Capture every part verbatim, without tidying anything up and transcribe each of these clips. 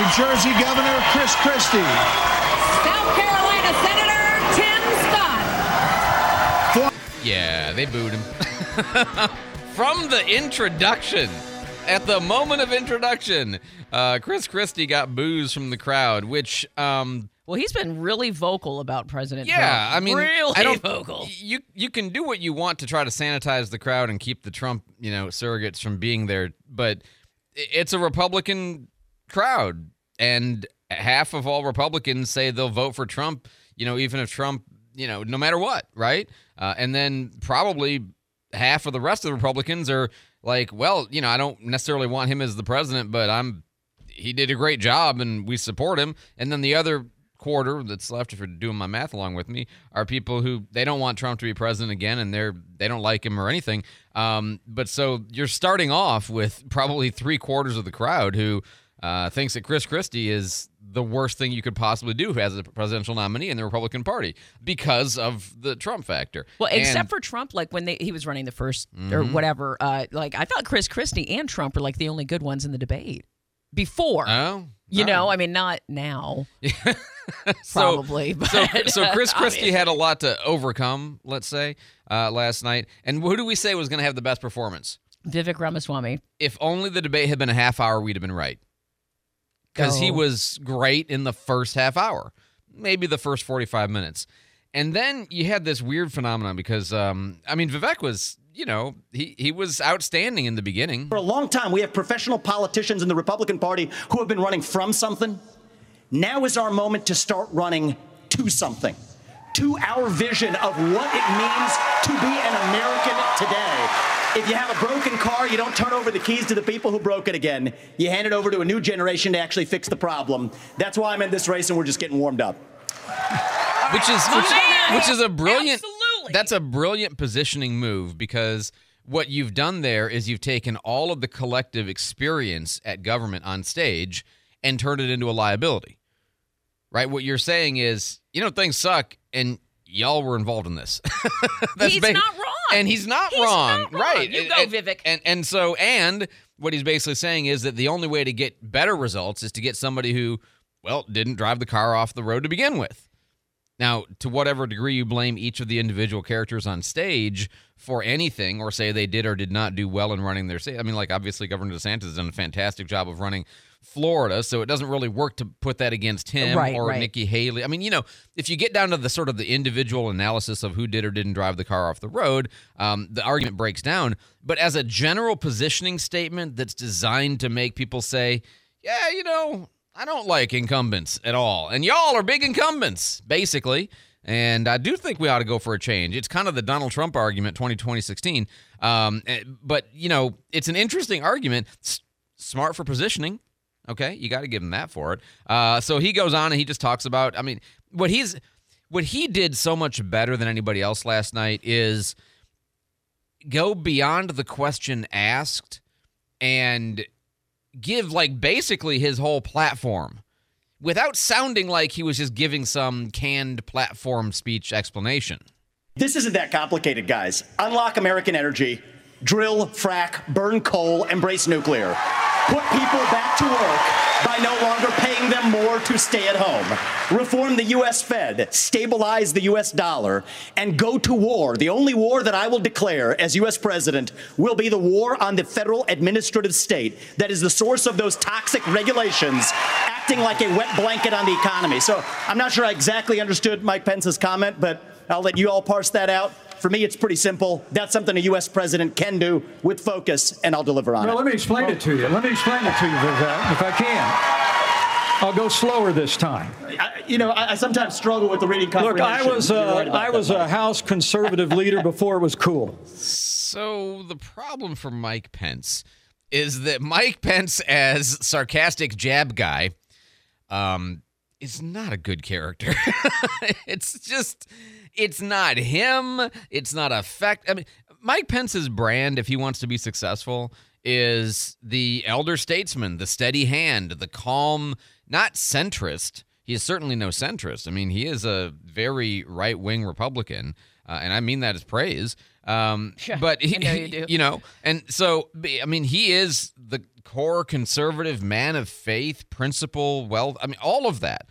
Jersey Governor Chris Christie. South Carolina Senator Tim Scott. For- yeah, they booed him. From the introduction. At the moment of introduction, uh, Chris Christie got boos from the crowd, which... Um, well, he's been really vocal about President yeah, Trump. Yeah, I mean... Really I don't, vocal. You, you can do what you want to try to sanitize the crowd and keep the Trump, you know, surrogates from being there, but it's a Republican crowd, and half of all Republicans say they'll vote for Trump, you know, even if Trump, you know, no matter what, right? Uh, and then probably half of the rest of the Republicans are like, well, you know, I don't necessarily want him as the president, but I'm he did a great job and we support him. And then the other quarter that's left, if you're doing my math along with me, are people who they don't want Trump to be president again and they're they don't like him or anything. Um, but so you're starting off with probably three quarters of the crowd who uh, thinks that Chris Christie is the worst thing you could possibly do as a presidential nominee in the Republican Party because of the Trump factor. Well, and, except for Trump, like when they, he was running the first mm-hmm. or whatever, uh, like I thought Chris Christie and Trump were like the only good ones in the debate before. Oh, you oh. know, I mean, not now. so, Probably. But, so, so Chris Christie obviously. had a lot to overcome, let's say, uh, last night. And who do we say was going to have the best performance? Vivek Ramaswamy. If only the debate had been a half hour, we'd have been right. Because Oh. he was great in the first half hour, maybe the first forty-five minutes. And then you had this weird phenomenon because, um, I mean, Vivek was, you know, he, he was outstanding in the beginning. For a long time, we have professional politicians in the Republican Party who have been running from something. Now is our moment to start running to something, to our vision of what it means to be an American today. If you have a broken car, you don't turn over the keys to the people who broke it again. You hand it over to a new generation to actually fix the problem. That's why I'm in this race, and we're just getting warmed up. Which is which, which is a brilliant. Absolutely. That's a brilliant positioning move because what you've done there is you've taken all of the collective experience at government on stage and turned it into a liability. Right? What you're saying is, you know, things suck, and y'all were involved in this. That's He's ba- not wrong. And he's not He's wrong. not wrong. Right. You and, go, and, Vivek. And, and so, and what he's basically saying is that the only way to get better results is to get somebody who, well, didn't drive the car off the road to begin with. Now, to whatever degree you blame each of the individual characters on stage for anything or say they did or did not do well in running their state, I mean, like, obviously, Governor DeSantis has done a fantastic job of running Florida, so it doesn't really work to put that against him Right, or right. Nikki Haley. I mean, you know, if you get down to the sort of the individual analysis of who did or didn't drive the car off the road, um, the argument breaks down. But as a general positioning statement that's designed to make people say, yeah, you know, I don't like incumbents at all. And y'all are big incumbents, basically. And I do think we ought to go for a change. It's kind of the Donald Trump argument, twenty twenty sixteen. Um, eh, but, you know, it's an interesting argument. S- smart for positioning. Okay, you got to give him that for it. Uh, so he goes on and he just talks about, I mean, what he's what he did so much better than anybody else last night is go beyond the question asked and give, like, basically his whole platform without sounding like he was just giving some canned platform speech explanation. This isn't that complicated, guys. Unlock American energy, drill, frack, burn coal, embrace nuclear. Put people back to work by no longer paying them more to stay at home. Reform the U S Fed, stabilize the U S dollar, and go to war. The only war that I will declare as U S president will be the war on the federal administrative state that is the source of those toxic regulations acting like a wet blanket on the economy. So I'm not sure I exactly understood Mike Pence's comment, but I'll let you all parse that out. For me, it's pretty simple. That's something a U S president can do with focus, and I'll deliver on well, it. Well, let me explain it to you. Let me explain it to you, Vivek, if I can. I'll go slower this time. I, you know, I, I sometimes struggle with the reading Look, comprehension. I was, You're uh, right about I that, was a Mike. House conservative leader before it was cool. So the problem for Mike Pence is that Mike Pence, as sarcastic jab guy, um, is not a good character. It's just, it's not him. It's not effect. I mean, Mike Pence's brand, if he wants to be successful, is the elder statesman, the steady hand, the calm, not centrist. He is certainly no centrist. I mean, he is a very right-wing Republican, uh, and I mean that as praise. Um, Sure. but he, I know you do. you know, and so I mean, he is the core conservative man of faith, principle, wealth. I mean, all of that.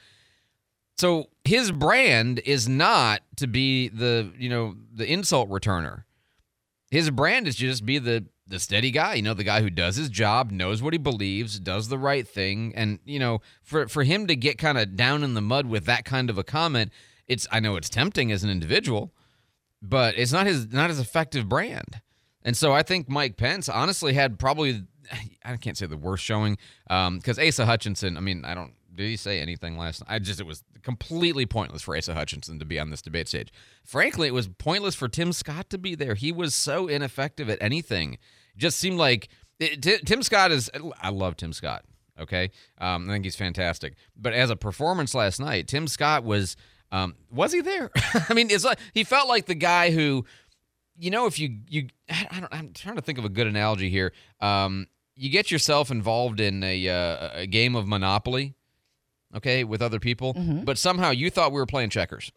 So his brand is not to be the, you know, the insult returner. His brand is just be the the steady guy, you know, the guy who does his job, knows what he believes, does the right thing. And, you know, for for him to get kind of down in the mud with that kind of a comment, it's I know it's tempting as an individual, but it's not his not his effective brand. And so I think Mike Pence honestly had probably, I can't say the worst showing, um, because Asa Hutchinson, I mean, I don't, did he say anything last night? I just, it was completely pointless for Asa Hutchinson to be on this debate stage. Frankly, it was pointless for Tim Scott to be there. He was so ineffective at anything. It just seemed like, it, T- Tim Scott is, I love Tim Scott, okay? Um, I think he's fantastic. But as a performance last night, Tim Scott was, um, was he there? I mean, it's like, he felt like the guy who, you know, if you, you I don't, I'm trying to think of a good analogy here. Um, you get yourself involved in a, uh, a game of Monopoly, okay, with other people, mm-hmm. but somehow you thought we were playing checkers.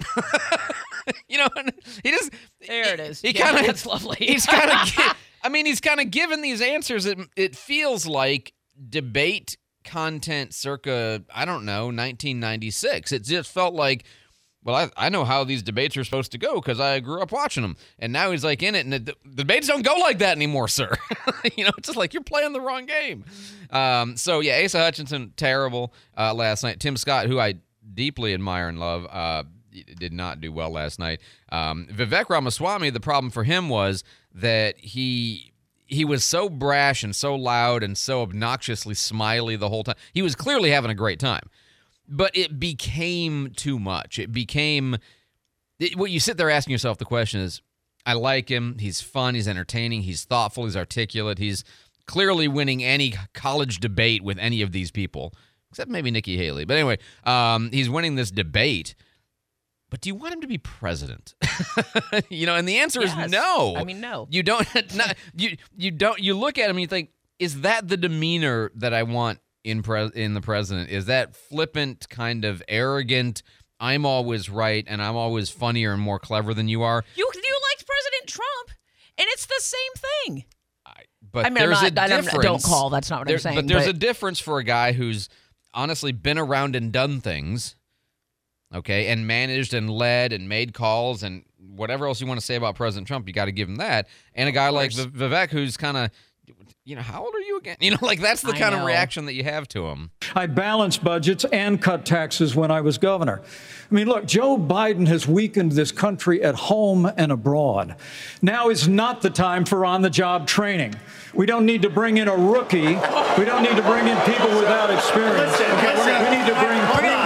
You know, he just there it is. He, he yeah, kind of that's lovely. He's kind of. I mean, he's kind of given these answers. It it feels like debate content, circa I don't know, nineteen ninety-six. It just felt like, well, I I know how these debates are supposed to go because I grew up watching them, and now he's like in it, and the, the debates don't go like that anymore, sir. You know, it's just like you're playing the wrong game. Um, so yeah, Asa Hutchinson terrible uh, last night. Tim Scott, who I deeply admire and love, uh, did not do well last night. Um, Vivek Ramaswamy, the problem for him was that he he was so brash and so loud and so obnoxiously smiley the whole time. He was clearly having a great time. But it became too much. It became it, what you sit there asking yourself. The question is, I like him. He's fun. He's entertaining. He's thoughtful. He's articulate. He's clearly winning any college debate with any of these people, except maybe Nikki Haley. But anyway, um, he's winning this debate. But do you want him to be president? You know, and the answer yes. is no. I mean, no. You don't. Not, you you don't. You look at him and you think, is that the demeanor that I want in pre- in the president? Is that flippant, kind of arrogant, I'm always right and I'm always funnier and more clever than you are? You you liked President Trump, and it's the same thing. I, but I mean, there's I'm not, a I'm, difference. don't call. That's not what there, I'm saying. But there's but, a difference for a guy who's honestly been around and done things, okay, and managed and led and made calls and whatever else you want to say about President Trump, you got to give him that. And a guy like V- Vivek who's kind of, you know, how old are you again? You know, like that's the I kind know. of reaction that you have to him. I balanced budgets and cut taxes when I was governor. I mean, look, Joe Biden has weakened this country at home and abroad. Now is not the time for on-the-job training. We don't need to bring in a rookie. We don't need to bring in people without experience. Listen, listen. We need to bring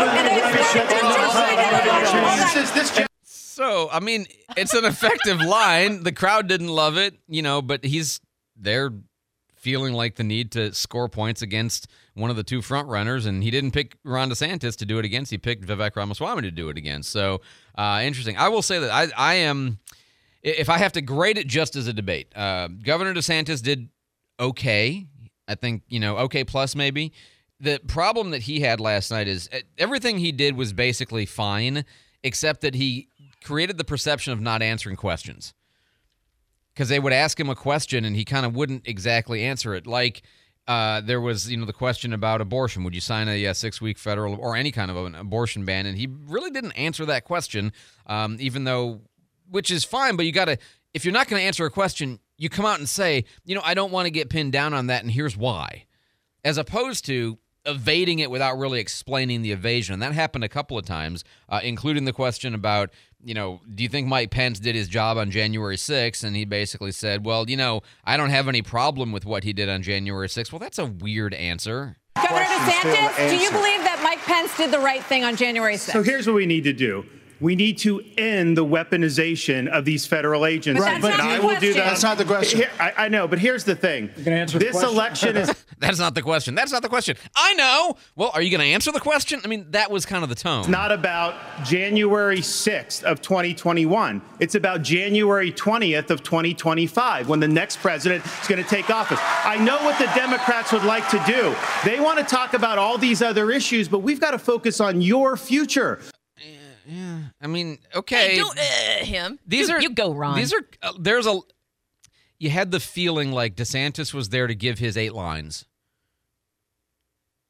proven So, I mean, it's an effective line. The crowd didn't love it, you know, but he's there feeling like the need to score points against one of the two front runners, and he didn't pick Ron DeSantis to do it against. He picked Vivek Ramaswamy to do it against. So, uh, interesting. I will say that I, I am, if I have to grade it just as a debate, uh, Governor DeSantis did okay. I think, you know, okay plus maybe. The problem that he had last night is everything he did was basically fine, except that he created the perception of not answering questions. Because they would ask him a question and he kind of wouldn't exactly answer it. Like uh, there was, you know, the question about abortion. Would you sign a, a six-week federal or any kind of an abortion ban? And he really didn't answer that question, um, even though, which is fine. But you got to, if you're not going to answer a question, you come out and say, you know, I don't want to get pinned down on that, and here's why. As opposed to evading it without really explaining the evasion. And that happened a couple of times, uh, including the question about, you know, do you think Mike Pence did his job on January sixth? And he basically said, well, you know, I don't have any problem with what he did on January sixth. Well, that's a weird answer. Governor DeSantis, do you believe that Mike Pence did the right thing on January sixth? So here's what we need to do. We need to end the weaponization of these federal agents. But that's and not I the will do question. that. That's not the question. Here- I, I know, but here's the thing. gonna answer the This question? election is That's not the question. That's not the question. I know. Well, are you going to answer the question? I mean, that was kind of the tone. not about January sixth of twenty twenty-one. It's about January twentieth of twenty twenty-five, when the next president is going to take office. I know what the Democrats would like to do. They want to talk about all these other issues, but we've got to focus on your future. Yeah. I mean, okay. Hey, don't uh, him. These you, are you go, Ron. These are uh, there's a. You had the feeling like DeSantis was there to give his eight lines,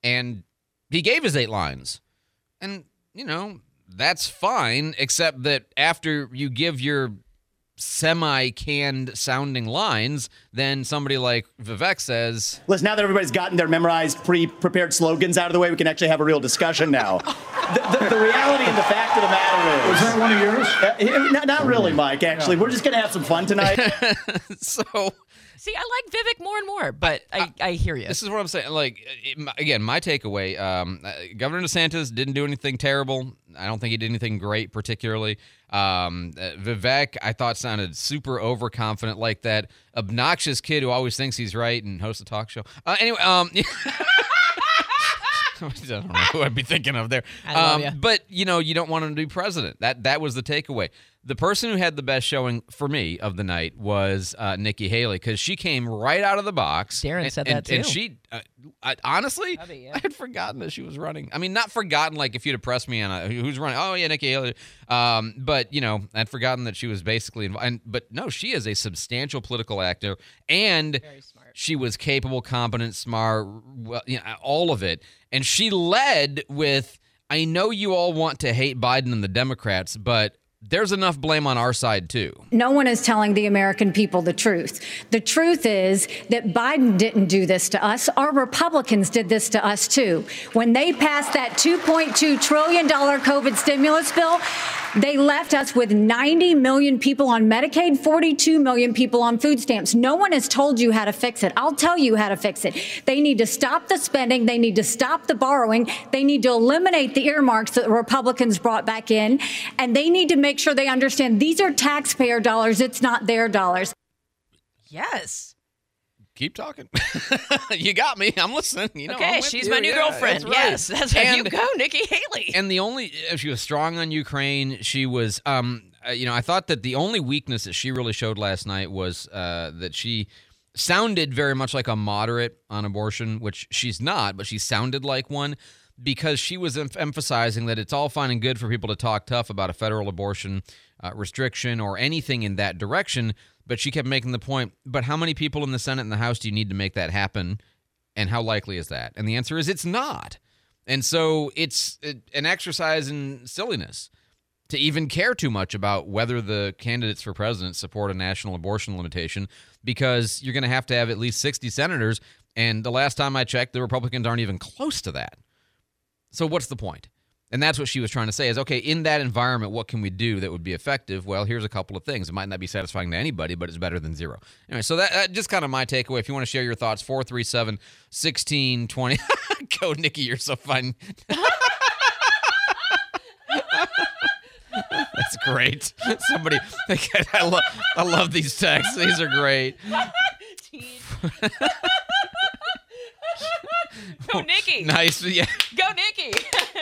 and he gave his eight lines. And, you know, that's fine, except that after you give your semi-canned sounding lines, then somebody like Vivek says, listen, now that everybody's gotten their memorized, pre-prepared slogans out of the way, we can actually have a real discussion now. the, the, the reality and the fact of the matter is... Was that one of yours? Uh, not, not really, Mike, actually. We're just going to have some fun tonight. so... See, I like Vivek more and more, but I, I hear you. This is what I'm saying. Like, it, again, my takeaway, um, uh, Governor DeSantis didn't do anything terrible. I don't think he did anything great, particularly. Um, uh, Vivek, I thought, sounded super overconfident, like that obnoxious kid who always thinks he's right and hosts a talk show. Uh, anyway, um... I don't know who I'd be thinking of there. I love um, you. But, you know, you don't want him to be president. That that was the takeaway. The person who had the best showing for me of the night was uh, Nikki Haley, because she came right out of the box. Darren and, said and, that, too. And she, uh, I, honestly, Love it, yeah. I had forgotten that she was running. I mean, not forgotten like if you'd have pressed me on a, who's running. Oh, yeah, Nikki Haley. Um, but, you know, I'd forgotten that she was basically involved. And, but, no, she is a substantial political actor. And Very smart. she was capable, competent, smart, well, you know, all of it. And she led with, I know you all want to hate Biden and the Democrats, but there's enough blame on our side, too. No one is telling the American people the truth. The truth is that Biden didn't do this to us. Our Republicans did this to us, too. When they passed that two point two trillion dollars COVID stimulus bill, they left us with ninety million people on Medicaid, forty-two million people on food stamps. No one has told you how to fix it. I'll tell you how to fix it. They need to stop the spending. They need to stop the borrowing. They need to eliminate the earmarks that the Republicans brought back in. And they need to make sure they understand these are taxpayer dollars. It's not their dollars. Yes. Keep talking. You got me. I'm listening. You know, Okay, I'm with she's you. my new Yeah, girlfriend. that's right. Yes, that's right. And- You go, Nikki Haley. And the only, she was strong on Ukraine. She was, um, uh, you know, I thought that the only weakness that she really showed last night was uh, that she sounded very much like a moderate on abortion, which she's not, but she sounded like one because she was em- emphasizing that it's all fine and good for people to talk tough about a federal abortion uh, restriction or anything in that direction. But she kept making the point, but how many people in the Senate and the House do you need to make that happen? And how likely is that? And the answer is it's not. And so it's an exercise in silliness to even care too much about whether the candidates for president support a national abortion limitation, because you're going to have to have at least sixty senators. And the last time I checked, the Republicans aren't even close to that. So what's the point? And that's what she was trying to say is, okay, in that environment, what can we do that would be effective? Well, here's a couple of things. It might not be satisfying to anybody, but it's better than zero. Anyway, so that, that just kind of my takeaway. If you want to share your thoughts, four three seven, one six two zero. Go, Nikki, you're so fun. That's great. Somebody, I love, I love these texts. These are great. Go, Nikki. Nice. Yeah. Go, Nikki.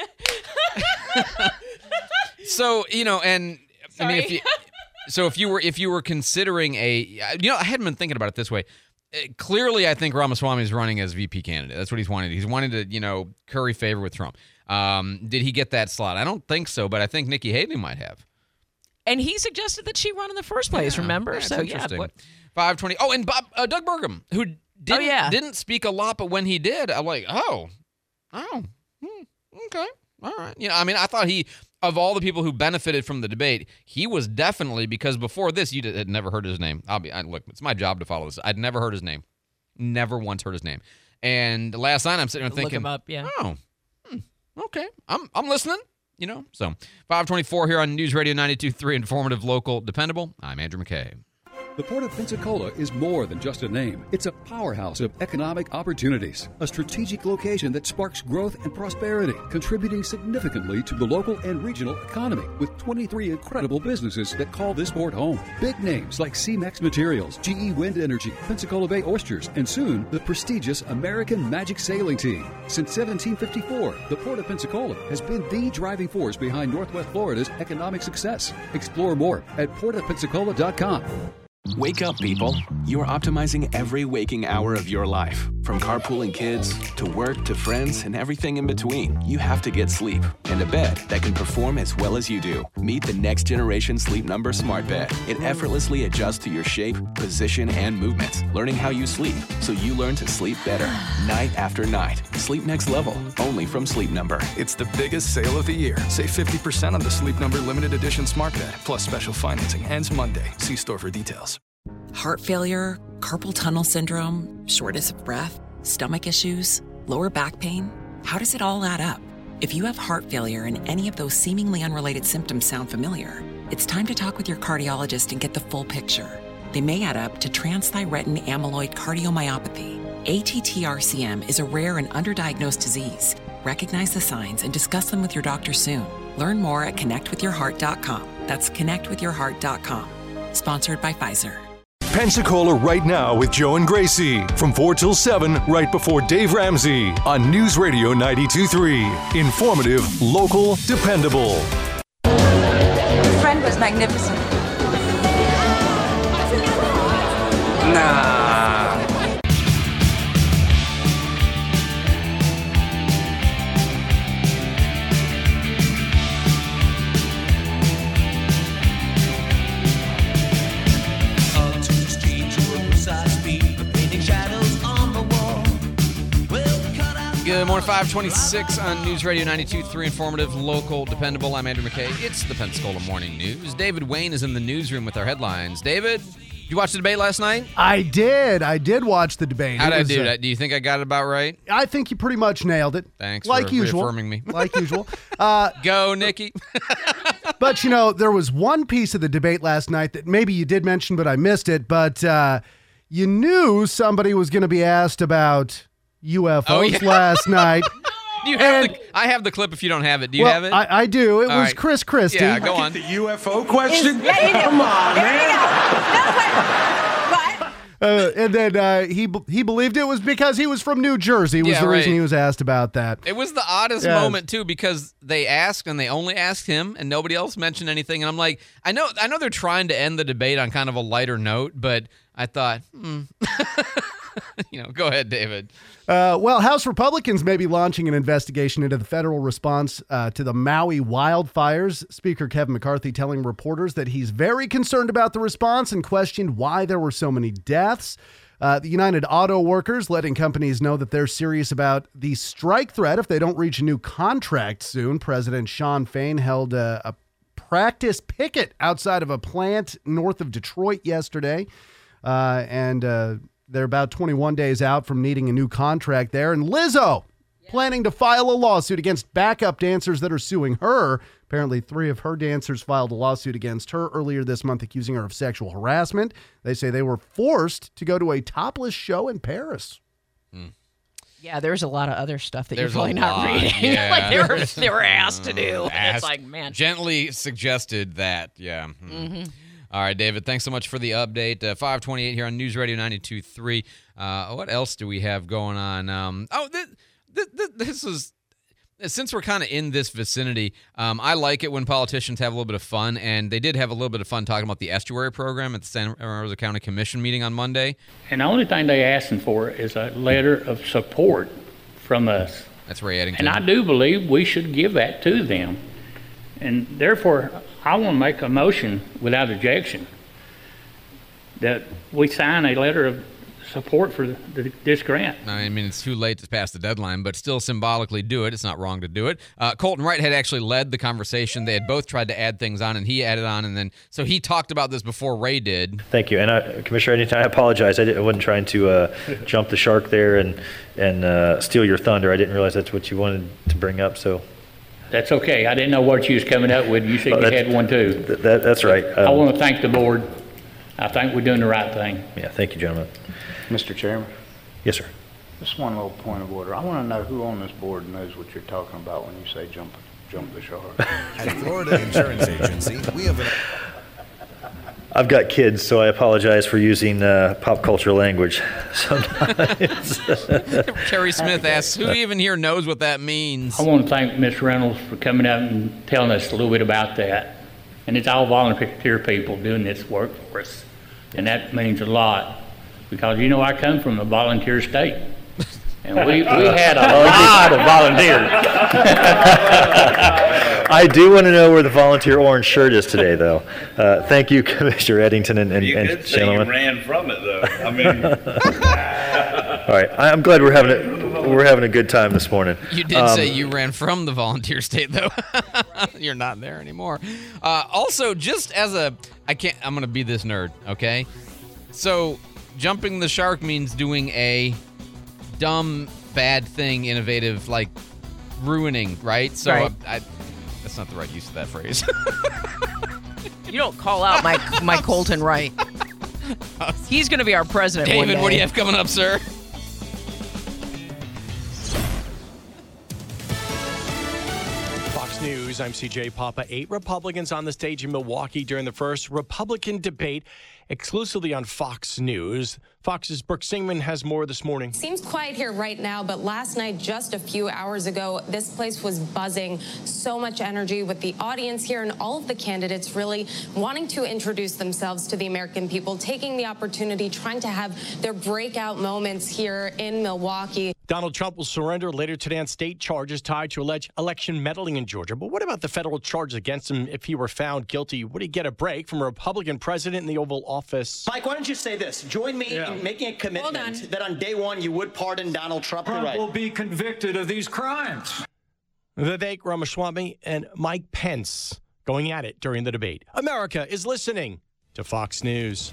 So, you know, and I mean, if Sorry. you, so if you were if you were considering a, you know, I hadn't been thinking about it this way. Uh, Clearly, I think Ramaswamy is running as V P candidate. That's what he's wanted. He's wanting to, you know, curry favor with Trump. Um, did he get that slot? I don't think so, but I think Nikki Haley might have. And he suggested that she run in the first place, remember? That's so, interesting. yeah. What, five twenty. Oh, and Bob, uh, Doug Burgum, who didn't, Oh, yeah. didn't speak a lot, but when he did, I'm like, oh, oh, hmm, okay, all right. You know, I mean, I thought he, of all the people who benefited from the debate, he was definitely, because before this, you did, had never heard his name. I'll be, I, look, it's my job to follow this. I'd never heard his name. Never once heard his name. And last night, I'm sitting there look thinking, him up, yeah. oh, hmm, okay, I'm I'm listening. You know, so five twenty-four here on News Radio ninety-two point three, informative, local, dependable. I'm Andrew McKay. The Port of Pensacola is more than just a name. It's a powerhouse of economic opportunities, a strategic location that sparks growth and prosperity, contributing significantly to the local and regional economy, with twenty-three incredible businesses that call this port home. Big names like C-Mex Materials, G E Wind Energy, Pensacola Bay Oysters, and soon the prestigious American Magic Sailing Team. Since seventeen fifty-four, the Port of Pensacola has been the driving force behind Northwest Florida's economic success. Explore more at port of pensacola dot com. Wake up, people. You are optimizing every waking hour of your life. From carpooling kids to work to friends and everything in between, you have to get sleep and a bed that can perform as well as you do. Meet the next generation Sleep Number Smart Bed. It effortlessly adjusts to your shape, position, and movements, learning how you sleep so you learn to sleep better night after night. Sleep next level, only from Sleep Number. It's the biggest sale of the year. Save fifty percent on the Sleep Number Limited Edition Smart Bed, plus special financing. Ends Monday. See store for details. Heart failure, carpal tunnel syndrome, shortness of breath, stomach issues, lower back pain. How does it all add up? If you have heart failure and any of those seemingly unrelated symptoms sound familiar, it's time to talk with your cardiologist and get the full picture. They may add up to transthyretin amyloid cardiomyopathy. A T T R C M is a rare and underdiagnosed disease. Recognize the signs and discuss them with your doctor soon. Learn more at connect with your heart dot com. That's connect with your heart dot com. Sponsored by Pfizer. Pensacola right now with Joe and Gracie from four till seven right before Dave Ramsey on News Radio ninety-two point three. Informative, local, dependable. Your friend was magnificent. Nah. Good morning, five twenty-six on News Radio ninety-two point three, informative, local, dependable. I'm Andrew McKay. It's the Pensacola Morning News. David Wayne is in the newsroom with our headlines. David, did you watch the debate last night? I did. I did watch the debate. How did I was, do uh, that? Do you think I got it about right? I think you pretty much nailed it. Thanks like for usual. reaffirming me. Like usual. Uh, Go, Nikki. But, you know, there was one piece of the debate last night that maybe you did mention, but I missed it. But uh, you knew somebody was going to be asked about U F Os Oh, yeah. last night. Do you have And- the, I have the clip if you don't have it. Do you well, have it? I, I do. It All was right. Chris Christie. Yeah, go on. The U F O question? Yeah, you do. Come on, There man. you go. No, wait. What? Uh, and then uh, he he believed it was because he was from New Jersey was Yeah, the reason right. he was asked about that. It was the oddest Yes. moment too, because they asked and they only asked him and nobody else mentioned anything. And I'm like, I know I know they're trying to end the debate on kind of a lighter note, but I thought, hmm. you know, go ahead, David. Uh, well, House Republicans may be launching an investigation into the federal response uh, to the Maui wildfires. Speaker Kevin McCarthy telling reporters that he's very concerned about the response and questioned why there were so many deaths. Uh, the United Auto Workers letting companies know that they're serious about the strike threat if they don't reach a new contract soon. President Sean Fain held a, a practice picket outside of a plant north of Detroit yesterday. Uh, and uh, they're about twenty-one days out from needing a new contract there. And Lizzo planning to file a lawsuit against backup dancers that are suing her. Apparently, three of her dancers filed a lawsuit against her earlier this month, accusing her of sexual harassment. They say they were forced to go to a topless show in Paris. Yeah, there's a lot of other stuff that There's you're a probably not lot, reading. yeah. Like they were, they were asked to do. And Asked- it's like, man. Gently suggested that, yeah. Hmm. Mm-hmm. All right, David, thanks so much for the update. Uh, five twenty-eight here on News Radio ninety-two point three. Uh, what else do we have going on? Um, oh, this, this, this is, since we're kind of in this vicinity, um, I like it when politicians have a little bit of fun, and they did have a little bit of fun talking about the estuary program at the Santa Rosa County Commission meeting on Monday. And the only thing they asking for is a letter of support from us. That's Ray Eddington. And I do believe we should give that to them. And therefore, I want to make a motion without objection that we sign a letter of support for the, this grant. I mean, it's too late to pass the deadline, but still symbolically do it. It's not wrong to do it. Uh, Colton Wright had actually led the conversation. They had both tried to add things on, and he added on, and then so he talked about this before Ray did. Thank you. And I, Commissioner Eddington, I apologize. I, didn't, I wasn't trying to uh, jump the shark there and, and uh, steal your thunder. I didn't realize that's what you wanted to bring up, so. That's okay. I didn't know what you was coming up with. You said Oh, you that- had one too. That, that, that's right. I Um, want to thank the board. I think we're doing the right thing. Yeah, thank you, gentlemen. Mister Chairman, Yes, sir. just one little point of order. I want to know who on this board knows what you're talking about when you say jump, jump the shark. At Florida Insurance Agency, we have an... I've got kids, so I apologize for using uh, pop culture language sometimes. Terry Smith asks, who even here knows what that means? I want to thank Miz Reynolds for coming out and telling us a little bit about that. And it's all volunteer people doing this work for us. And that means a lot because, you know, I come from a volunteer state. And we, we had a lot of volunteers. I do want to know where the volunteer orange shirt is today, though. Uh, thank you, Commissioner Eddington and, and, You and could say gentlemen. you ran from it, though. I mean, All right, I- I'm glad we're having a we're having a good time this morning. You did Um, say you ran from the volunteer state, though. You're not there anymore. Uh, also, just as a, I can't. I'm gonna be this nerd, okay? So, jumping the shark means doing a dumb, bad thing, innovative, like ruining, right? So, Right. I, I, that's not the right use of that phrase. You don't call out my my Colton Wright. He's going to be our president one David, day. what do you have coming up, sir? Fox News, I'm C J Papa. Eight Republicans on the stage in Milwaukee during the first Republican debate, exclusively on Fox News. Fox's Brooke Singman has more this morning. Seems quiet here right now, but last night, just a few hours ago, this place was buzzing. So much energy with the audience here and all of the candidates really wanting to introduce themselves to the American people, taking the opportunity, trying to have their breakout moments here in Milwaukee. Donald Trump will surrender later today on state charges tied to alleged election meddling in Georgia. But what about the federal charges against him if he were found guilty? Would he get a break from a Republican president in the Oval Office? Mike, why don't you say this? Join me Yeah. in making a commitment that on day one you would pardon Donald Trump. Trump Right. will be convicted of these crimes. Vivek Ramaswamy and Mike Pence going at it during the debate. America is listening to Fox News.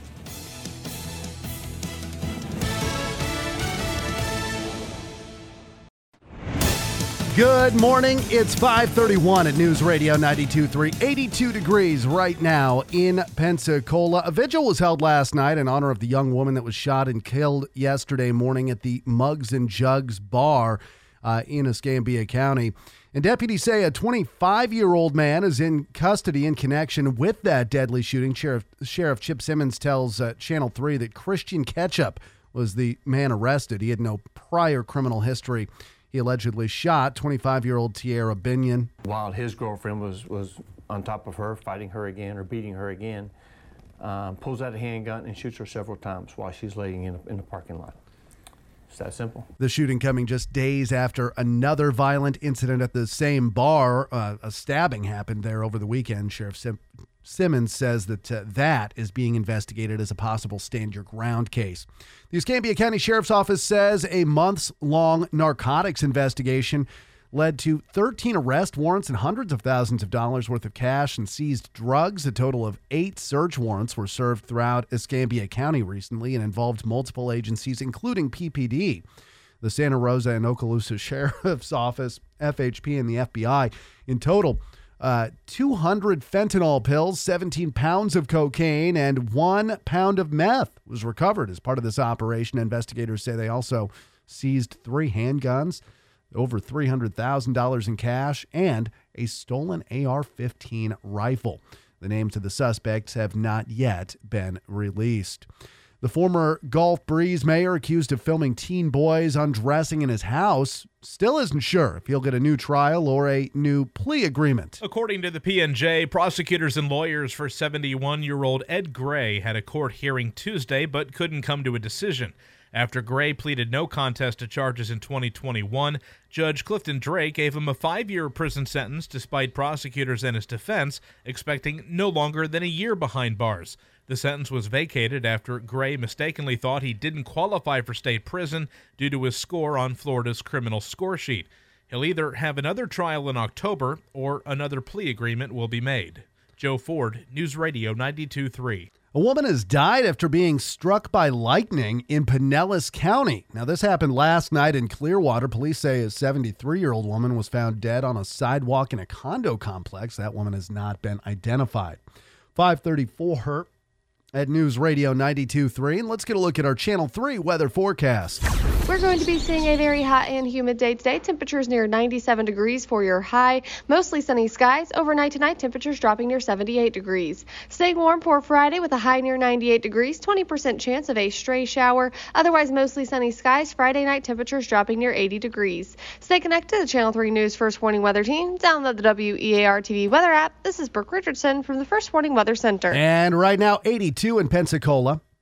Good morning. It's five thirty-one at News Radio ninety-two point three. eighty-two degrees right now in Pensacola. A vigil was held last night in honor of the young woman that was shot and killed yesterday morning at the Mugs and Jugs bar uh, in Escambia County. And deputies say a twenty-five-year-old man is in custody in connection with that deadly shooting. Sheriff, Sheriff Chip Simmons tells uh, Channel three that Christian Ketchup was the man arrested. He had no prior criminal history. He allegedly shot twenty-five-year-old Tierra Binion. While his girlfriend was, was on top of her, fighting her again or beating her again, um, pulls out a handgun and shoots her several times while she's laying in, a, in the parking lot. It's that simple. The shooting coming just days after another violent incident at the same bar. Uh, a stabbing happened there over the weekend. Sheriff Sim- Simmons says that uh, that is being investigated as a possible stand your ground case. The Escambia County Sheriff's Office says a months-long narcotics investigation led to thirteen arrest warrants and hundreds of thousands of dollars worth of cash and seized drugs. A total of eight search warrants were served throughout Escambia County recently and involved multiple agencies, including P P D, the Santa Rosa and Okaloosa Sheriff's Office, F H P, and the F B I. In total, uh, two hundred fentanyl pills, seventeen pounds of cocaine, and one pound of meth was recovered as part of this operation. Investigators say they also seized three handguns, over three hundred thousand dollars in cash, and a stolen A R fifteen rifle. The names of the suspects have not yet been released. The former Gulf Breeze mayor, accused of filming teen boys undressing in his house, still isn't sure if he'll get a new trial or a new plea agreement. According to the P N J, prosecutors and lawyers for seventy-one-year-old Ed Gray had a court hearing Tuesday but couldn't come to a decision. After Gray pleaded no contest to charges in twenty twenty-one, Judge Clifton Drake gave him a five-year prison sentence despite prosecutors and his defense expecting no longer than a year behind bars. The sentence was vacated after Gray mistakenly thought he didn't qualify for state prison due to his score on Florida's criminal score sheet. He'll either have another trial in October or another plea agreement will be made. Joe Ford, News Radio ninety-two point three. A woman has died after being struck by lightning in Pinellas County. Now, this happened last night in Clearwater. Police say a seventy-three-year-old woman was found dead on a sidewalk in a condo complex. That woman has not been identified. five thirty-four at News Radio ninety-two point three. And let's get a look at our Channel three weather forecast. We're going to be seeing a very hot and humid day today. Temperatures near ninety-seven degrees for your high. Mostly sunny skies. Overnight tonight, temperatures dropping near seventy-eight degrees. Staying warm for Friday with a high near ninety-eight degrees. twenty percent chance of a stray shower. Otherwise, mostly sunny skies. Friday night, temperatures dropping near eighty degrees. Stay connected to the Channel three News First Warning Weather Team. Download the W E A R T V weather app. This is Brooke Richardson from the First Warning Weather Center. And right now, eighty-two in Pensacola.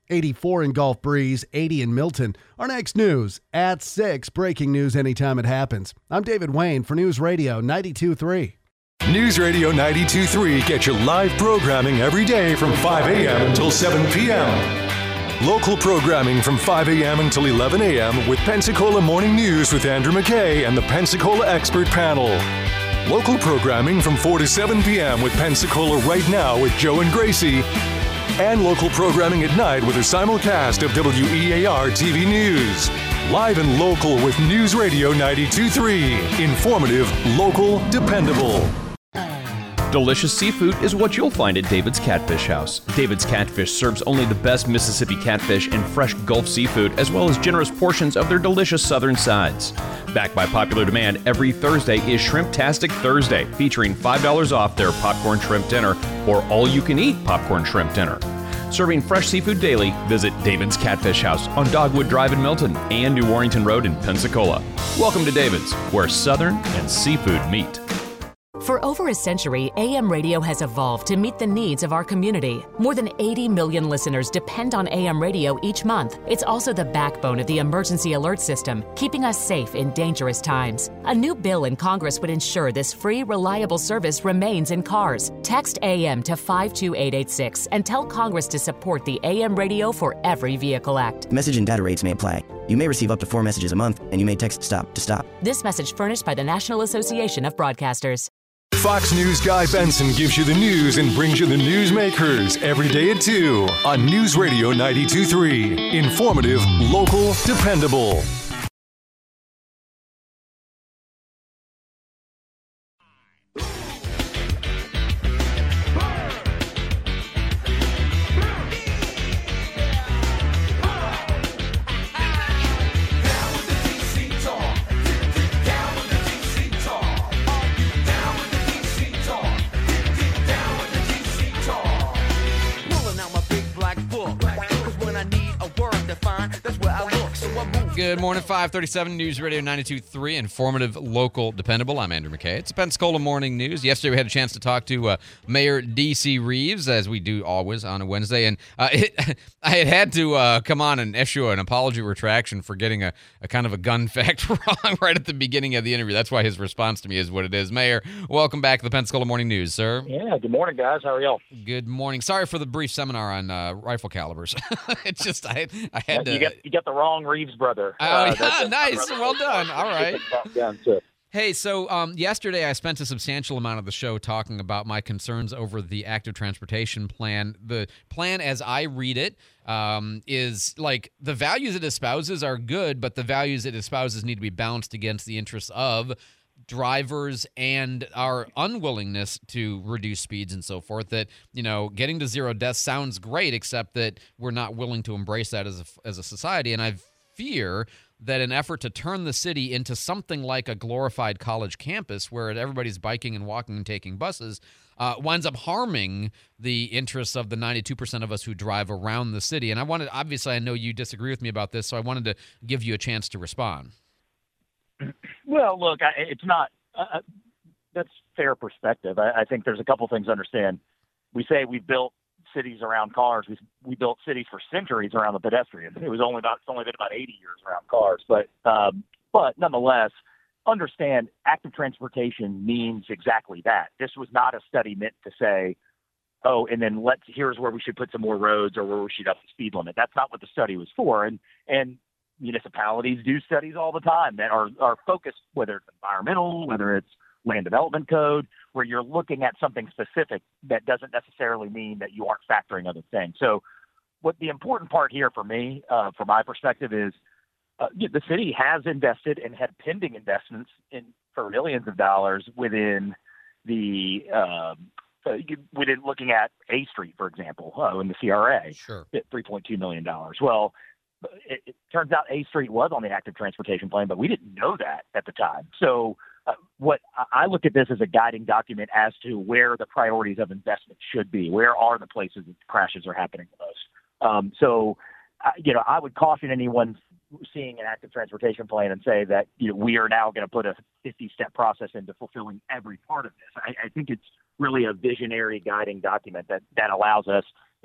eighty-four in Gulf Breeze, eighty in Milton. Our next news at six. Breaking news anytime it happens. I'm David Wayne for News Radio ninety-two point three. News Radio ninety-two point three gets you live programming every day from five a.m. until seven p.m. Local programming from five a.m. until eleven a.m. with Pensacola Morning News with Andrew McKay and the Pensacola Expert Panel. Local programming from four to seven p.m. with Pensacola Right Now with Joe and Gracie. And local programming at night with a simulcast of W E A R T V News. Live and local with News Radio ninety-two point three. Informative, local, dependable. Delicious seafood is what you'll find at David's Catfish House. David's Catfish serves only the best Mississippi catfish and fresh Gulf seafood, as well as generous portions of their delicious southern sides. Backed by popular demand, every Thursday is Shrimptastic Thursday, featuring five dollars off their popcorn shrimp dinner or all-you-can-eat popcorn shrimp dinner. Serving fresh seafood daily, visit David's Catfish House on Dogwood Drive in Milton and New Warrington Road in Pensacola. Welcome to David's, where Southern and seafood meet. For over a century, A M radio has evolved to meet the needs of our community. More than eighty million listeners depend on A M radio each month. It's also the backbone of the emergency alert system, keeping us safe in dangerous times. A new bill in Congress would ensure this free, reliable service remains in cars. Text A M to five two eight eight six and tell Congress to support the A M Radio for Every Vehicle Act. Message and data rates may apply. You may receive up to four messages a month, and you may text STOP to stop. This message furnished by the National Association of Broadcasters. Fox News Guy Benson gives you the news and brings you the newsmakers every day at two on News Radio ninety-two point three. Informative, local, dependable. Good morning, five thirty-seven News Radio ninety-two point three, informative, local, dependable. I'm Andrew McKay. It's Pensacola Morning News. Yesterday we had a chance to talk to uh, Mayor D C. Reeves, as we do always on a Wednesday, and uh, it, I had had to uh, come on and issue an apology retraction for getting a, a kind of a gun fact wrong right at the beginning of the interview. That's why his response to me is what it is. Mayor, welcome back to the Pensacola Morning News, sir. Yeah, good morning, guys. How are y'all? Good morning. Sorry for the brief seminar on uh, rifle calibers. It's just I, I had yeah, you to... Got, you got the wrong Reeves brother. Oh, uh, yeah, that's, nice. that's Well done. All right. Down to. Hey, so um, yesterday I spent a substantial amount of the show talking about my concerns over the active transportation plan. The plan, as I read it, um, is like the values it espouses are good, but the values it espouses need to be balanced against the interests of drivers and our unwillingness to reduce speeds and so forth. That, you know, getting to zero deaths sounds great, except that we're not willing to embrace that as a, as a society. And I fear that an effort to turn the city into something like a glorified college campus where everybody's biking and walking and taking buses uh, winds up harming the interests of the ninety-two percent of us who drive around the city. And I wanted, obviously, I know you disagree with me about this, so I wanted to give you a chance to respond. Well, look, I, it's not uh, – that's fair perspective. I, I think there's a couple things to understand. We say we built cities around cars. We we built cities for centuries around the pedestrian. It was only about it's only been about eighty years around cars, but um, but nonetheless, understand active transportation means exactly that. This was not a study meant to say, oh, and then let's here's where we should put some more roads or where we should up the speed limit. That's not what the study was for. And and municipalities do studies all the time that are are focused, whether it's environmental, whether it's land development code, where you're looking at something specific that doesn't necessarily mean that you aren't factoring other things. So what the important part here for me, uh, from my perspective, is uh, the city has invested and had pending investments in for millions of dollars within the um, uh, within looking at A Street, for example, uh, in the C R A, sure, at three point two million dollars. Well, it, it turns out A Street was on the active transportation plan, but we didn't know that at the time. So Uh, what I look at this as a guiding document as to where the priorities of investment should be. Where are the places that crashes are happening the most? Um, so, uh, you know, I would caution anyone seeing an active transportation plan and say that, you know, we are now going to put a fifty-step process into fulfilling every part of this. I, I think it's really a visionary guiding document that, that allows us that if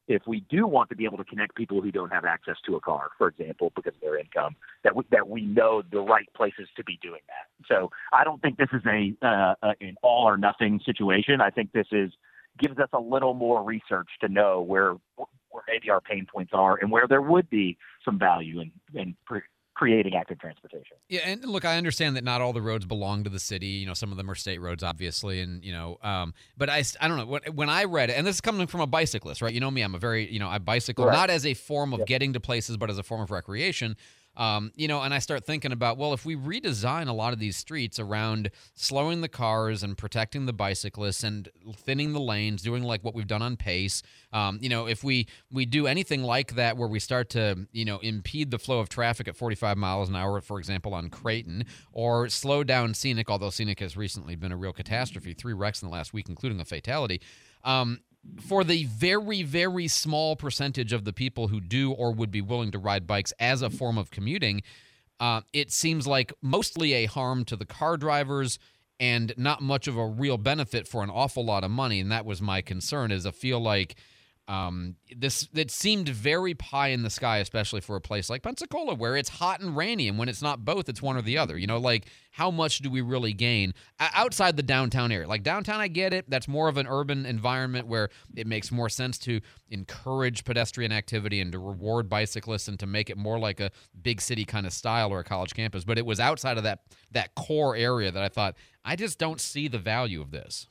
if we do want to be able to connect people who don't have access to a car, for example, because of their income, that we, that we know the right places to be doing that. So I don't think this is a uh, an all or nothing situation. I think this is gives us a little more research to know where where maybe our pain points are and where there would be some value in in pre- creating active transportation. Yeah, and look, I understand that not all the roads belong to the city. You know, some of them are state roads, obviously, and you know, um, but I, I don't know. When, when I read it, and this is coming from a bicyclist, right? You know me, I'm a very, you know, I bicycle Right. not as a form of Yep. getting to places, but as a form of recreation. Um, you know, and I start thinking about, well, if we redesign a lot of these streets around slowing the cars and protecting the bicyclists and thinning the lanes, doing like what we've done on Pace, um, you know, if we, we do anything like that where we start to, you know, impede the flow of traffic at forty-five miles an hour, for example, on Creighton, or slow down Scenic, although Scenic has recently been a real catastrophe, three wrecks in the last week, including a fatality. Um, for the very, very small percentage of the people who do or would be willing to ride bikes as a form of commuting, uh, it seems like mostly a harm to the car drivers and not much of a real benefit for an awful lot of money. And that was my concern, is I feel like um, this it seemed very pie in the sky, especially for a place like Pensacola, where it's hot and rainy, and when it's not both, it's one or the other. You know, like, how much do we really gain uh, outside the downtown area? Like, downtown, I get it. That's more of an urban environment where it makes more sense to encourage pedestrian activity and to reward bicyclists and to make it more like a big city kind of style or a college campus. But it was outside of that that core area that I thought, I just don't see the value of this.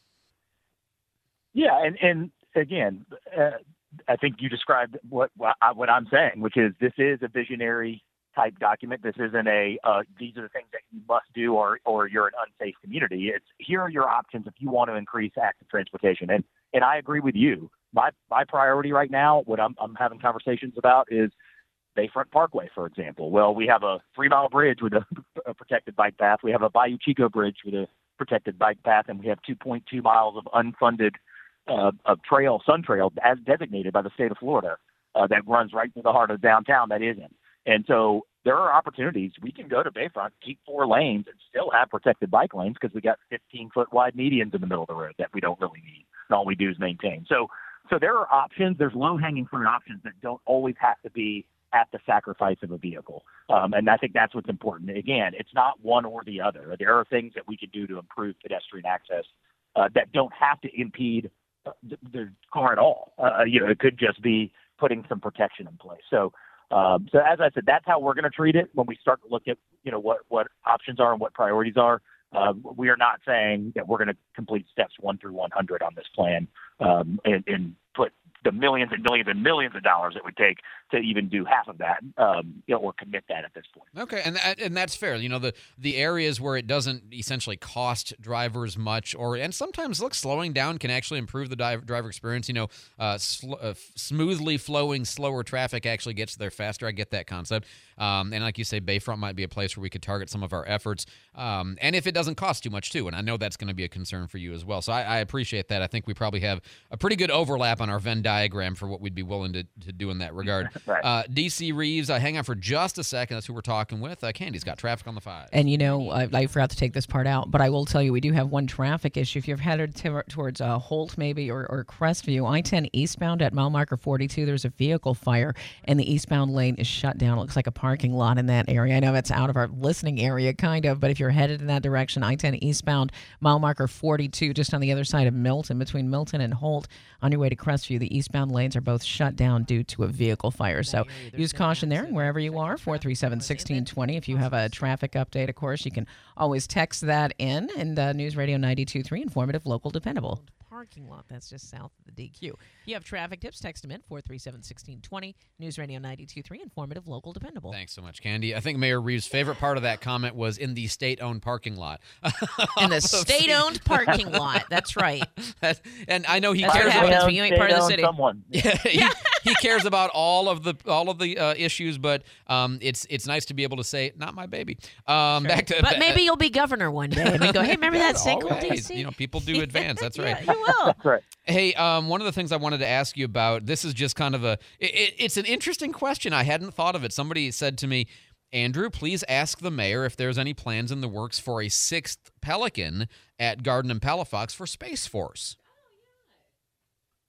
Yeah, and, and again, uh, I think you described what what, I, what I'm saying, which is this is a visionary type document. This isn't a uh, these are the things that you must do, or or you're an unsafe community. It's here are your options if you want to increase active transportation. And and I agree with you. My my priority right now, what I'm I'm having conversations about, is Bayfront Parkway, for example. Well, we have a three mile bridge with a, a protected bike path. We have a Bayou Chico bridge with a protected bike path, and we have two point two miles of unfunded uh, of trail, Sun Trail, as designated by the state of Florida, uh, that runs right through the heart of downtown. That isn't. And so there are opportunities. We can go to Bayfront, keep four lanes, and still have protected bike lanes because we got fifteen foot wide medians in the middle of the road that we don't really need. And all we do is maintain. So, so there are options. There's low hanging fruit options that don't always have to be at the sacrifice of a vehicle. Um, and I think that's what's important. Again, it's not one or the other. There are things that we can do to improve pedestrian access uh, that don't have to impede uh, the, the car at all. Uh, you know, it could just be putting some protection in place. So, um, so as I said, that's how we're going to treat it when we start to look at, you know, what, what options are and what priorities are. Um, we are not saying that we're going to complete steps one through one hundred on this plan um, and, and put the millions and millions and millions of dollars it would take to even do half of that, um, you know, or commit that at this point. Okay, and that, and that's fair. You know, the the areas where it doesn't essentially cost drivers much, or and sometimes look, slowing down can actually improve the dive, driver experience. You know, uh, sl- uh, smoothly flowing, slower traffic actually gets there faster. I get that concept. Um, and like you say, Bayfront might be a place where we could target some of our efforts. Um, and if it doesn't cost too much too, and I know that's going to be a concern for you as well. So I, I appreciate that. I think we probably have a pretty good overlap on our Venn diagram for what we'd be willing to, to do in that regard. Right. Uh, D C Reeves, uh, hang on for just a second. That's who we're talking with. Uh, Candy's got traffic on the five. And, you know, I, I forgot to take this part out, but I will tell you, we do have one traffic issue. If you're headed to, towards uh, Holt maybe or, or Crestview, I ten eastbound at mile marker forty-two, there's a vehicle fire, and the eastbound lane is shut down. It looks like a parking lot in that area. I know it's out of our listening area, kind of, but if you're headed in that direction, I ten eastbound, mile marker forty-two, just on the other side of Milton, between Milton and Holt, on your way to Crestview, the eastbound lanes are both shut down due to a vehicle fire. So use caution there, and wherever you are, four three seven, one six two zero. If you have a traffic update, of course, you can always text that in. And uh, News Radio ninety-two point three, informative, local, dependable. Parking lot, that's just south of the D Q. If you have traffic tips, text them in, four three seven, one six two zero. News Radio ninety-two point three, informative, local, dependable. Thanks so much, Candy. I think Mayor Reeves' favorite part of that comment was in the state-owned parking lot. In the state-owned parking lot, that's right. That, and I know he That's cares what happens about when you ain't part of the city. Someone. Yeah, he, he cares about all of the all of the uh, issues, but um, it's it's nice to be able to say, "Not my baby." Um, Back to But maybe you'll be governor one day, and we go, "Hey, remember that single D always. C?" You know, people do advance. That's right. Yeah, you will. That's right. Hey, um, one of the things I wanted to ask you about, this is just kind of a, it, it's an interesting question. I hadn't thought of it. Somebody said to me, Andrew, please ask the mayor if there's any plans in the works for a sixth Pelican at Garden and Palafox for Space Force.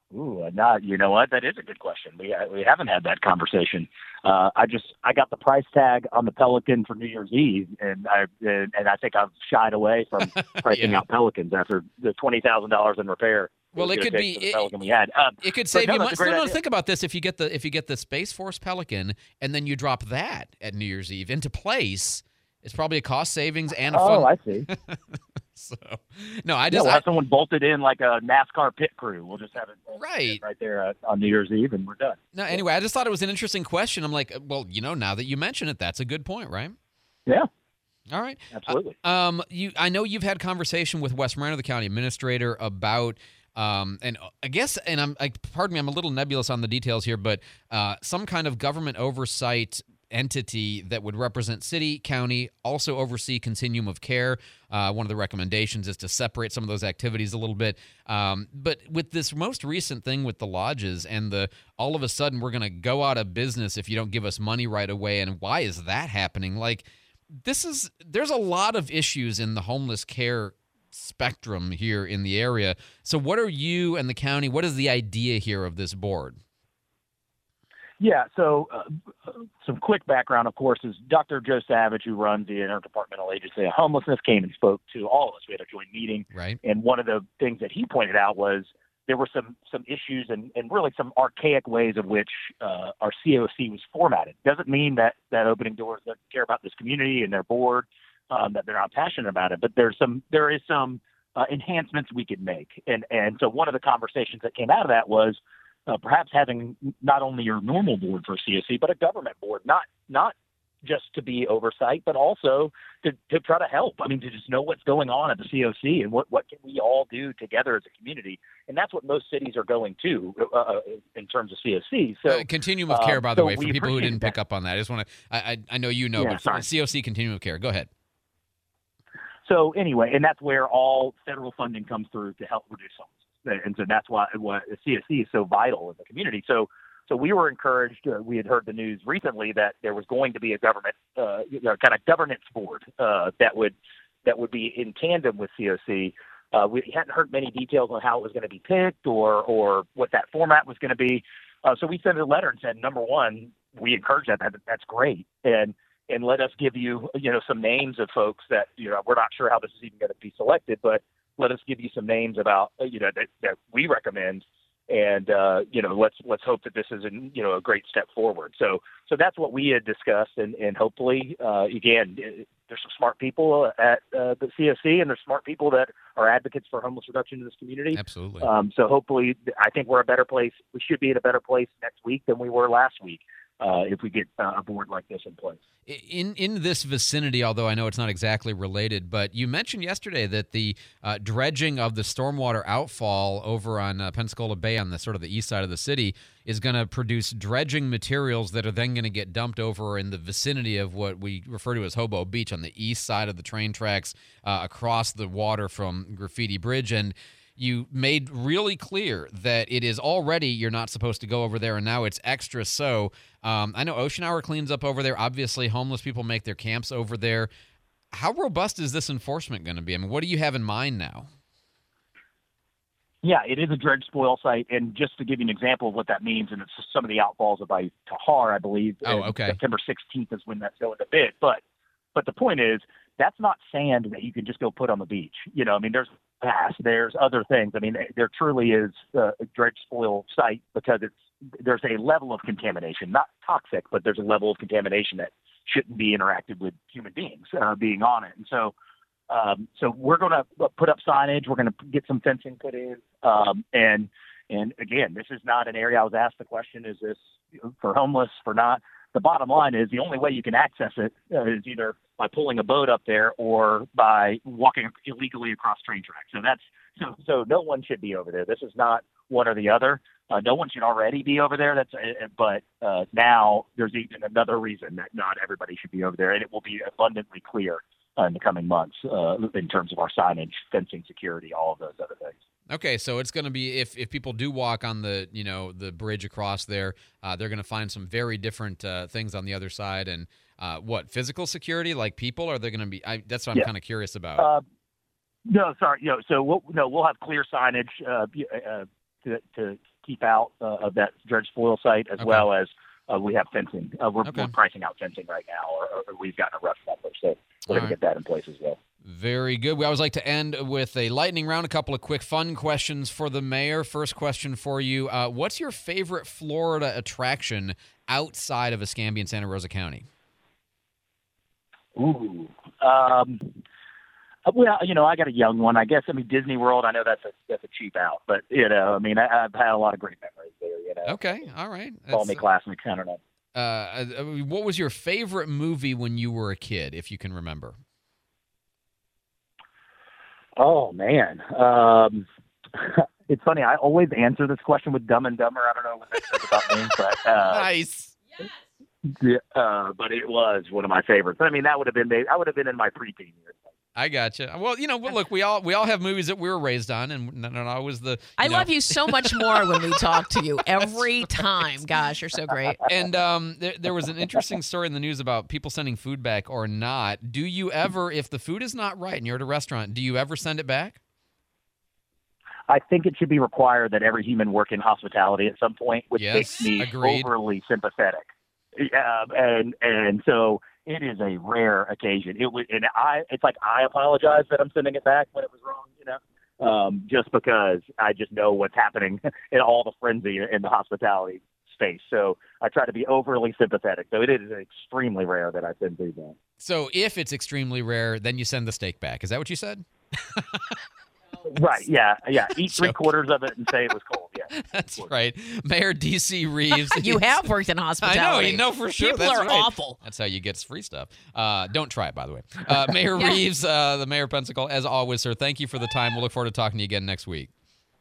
Ooh, uh, not, you know what? That is a good question. We uh, we haven't had that conversation. Uh, I just I got the price tag on the Pelican for New Year's Eve, and I and, and I think I've shied away from pricing Yeah. out Pelicans after the twenty thousand dollars in repair. Well, it was could gonna be take for the it, Pelican we had. Um, it could but save no, you that's money. a great No, no, idea. think about this. If you get the if you get the Space Force Pelican and then you drop that at New Year's Eve into place, it's probably a cost savings and a Oh, fun. I see. So, no, I Yeah, just we'll I, have someone bolted in like a NASCAR pit crew. We'll just have it right right there uh, on New Year's Eve, and we're done. no. Anyway, I just thought it was an interesting question. I'm like, well, you know, now that you mention it, that's a good point, right? Yeah. All right. Absolutely. Uh, um, you, I know you've had conversation with Wes Moreno, the county administrator, about, um, and I guess, and I'm, I, pardon me, I'm a little nebulous on the details here, but uh, some kind of government oversight entity that would represent city, county, also oversee continuum of care. Uh, one of the recommendations is to separate some of those activities a little bit. Um, but with this most recent thing with the lodges and the all of a sudden we're going to go out of business if you don't give us money right away, and why is that happening? Like, this is there's a lot of issues in the homeless care spectrum here in the area. So what are you and the county, what is the idea here of this board? Yeah, so uh, some quick background, of course, is Doctor Joe Savage, who runs the Interdepartmental Agency of Homelessness, came and spoke to all of us. We had a joint meeting. Right. And one of the things that he pointed out was there were some some issues and, and really some archaic ways of which uh, our C O C was formatted. Doesn't mean that, that Opening Doors doesn't care about this community and their board, um, that they're not passionate about it. But there's some there is some uh, enhancements we could make. And, and so one of the conversations that came out of that was, Uh, perhaps having not only your normal board for C O C, but a government board, not not just to be oversight, but also to, to try to help. I mean, to just know what's going on at the C O C and what, what can we all do together as a community. And that's what most cities are going to uh, in terms of C O C. So Uh, continuum of care, uh, by the so way, for we people who appreciate didn't that. pick up on that. I just want to, I, I I know you know, Yeah, but sorry. C O C continuum of care. Go ahead. So anyway, and that's where all federal funding comes through to help reduce homelessness. And so that's why what C S C is so vital in the community. So, so we were encouraged. Uh, we had heard the news recently that there was going to be a government, uh, you know, kind of governance board uh, that would that would be in tandem with C O C. Uh, we hadn't heard many details on how it was going to be picked or or what that format was going to be. Uh, so we sent a letter and said, number one, we encourage that. that that's great, and and let us give you you know some names of folks that you know we're not sure how this is even going to be selected, but let us give you some names about, you know, that, that we recommend. And, uh, you know, let's, let's hope that this is, a, you know, a great step forward. So, so that's what we had discussed. And, and hopefully, uh, again, there's some smart people at uh, the C O C, and there's smart people that are advocates for homeless reduction in this community. Absolutely. Um, so hopefully, I think we're a better place. We should be in a better place next week than we were last week. Uh, if we get uh, a board like this in place. In in this vicinity, although I know it's not exactly related, but you mentioned yesterday that the uh, dredging of the stormwater outfall over on uh, Pensacola Bay on the sort of the east side of the city is going to produce dredging materials that are then going to get dumped over in the vicinity of what we refer to as Hobo Beach on the east side of the train tracks uh, across the water from Graffiti Bridge. And you made really clear that it is already you're not supposed to go over there, and now it's extra so. Um, I know Ocean Hour cleans up over there. Obviously, homeless people make their camps over there. How robust is this enforcement going to be? I mean, what do you have in mind now? Yeah, it is a dredge spoil site, and just to give you an example of what that means, and it's some of the outfalls of by Tahar, I believe. Oh, and okay. September sixteenth is when that's going to bid. But, but the point is, that's not sand that you can just go put on the beach. You know, I mean, there's grass, there's other things. I mean, there truly is a dredge spoil site because it's there's a level of contamination, not toxic, but there's a level of contamination that shouldn't be interacted with human beings uh, being on it. And so, um, so we're going to put up signage. We're going to get some fencing put in. Um, and, and again, this is not an area I was asked the question, is this for homeless, for not? The bottom line is the only way you can access it uh, is either by pulling a boat up there or by walking illegally across train tracks. So that's so so no one should be over there. This is not one or the other. Uh, no one should already be over there. That's uh, but uh, now there's even another reason that not everybody should be over there, and it will be abundantly clear uh, in the coming months uh, in terms of our signage, fencing, security, all of those other things. Okay, so it's going to be if, if people do walk on the you know the bridge across there, uh, they're going to find some very different uh, things on the other side. And uh, what physical security, like people, are they going to be? I, that's what I'm Yeah. kind of curious about. Uh, no, sorry, you know, so we'll, no, we'll have clear signage uh, uh, to, to keep out uh, of that dredge spoil site, as Okay. well as uh, we have fencing. Uh, we're, Okay. we're pricing out fencing right now, or, or we've gotten a rough number, so we're going All to get that in place as well. Very good. We always like to end with a lightning round, a couple of quick fun questions for the mayor. First question for you. Uh, what's your favorite Florida attraction outside of Escambia and Santa Rosa County? Ooh. Um, well, you know, I got a young one. I guess, I mean, Disney World, I know that's a, that's a cheap out, but, you know, I mean, I, I've had a lot of great memories there, you know. Okay, all right. Call me That's, classic, I don't know. uh, uh, what was your favorite movie when you were a kid, if you can remember? Oh, man. Um, it's funny. I always answer this question with Dumb and Dumber. I don't know what that says about me, but uh, nice. Yeah, uh, but it was one of my favorites. I mean, that would have been I would have been in my preteen years. I gotcha. Well, you know, well, look, we all we all have movies that we were raised on, and not always the. You I know. love you so much more when we talk to you every time. Gosh, you're so great. And um, there, there was an interesting story in the news about people sending food back or not. Do you ever, if the food is not right and you're at a restaurant, do you ever send it back? I think it should be required that every human work in hospitality at some point, which Yes, makes me agreed. overly sympathetic. Um, and and so it is a rare occasion. It was, and I. It's like I apologize that I'm sending it back when it was wrong. You know, um, just because I just know what's happening in all the frenzy in the hospitality space. So I try to be overly sympathetic. So it is extremely rare that I send food back. So if it's extremely rare, then you send the steak back. Is that what you said? Right. Yeah. Yeah. Eat three quarters of it and say it was cold. Yeah. That's right. Mayor D C. Reeves. You have worked in hospitality. I know. You know for sure. People That's are right. awful. That's how you get free stuff. Uh, don't try it, by the way. Uh, Mayor Yeah. Reeves, uh, the mayor of Pensacola, as always, sir, thank you for the time. We'll look forward to talking to you again next week.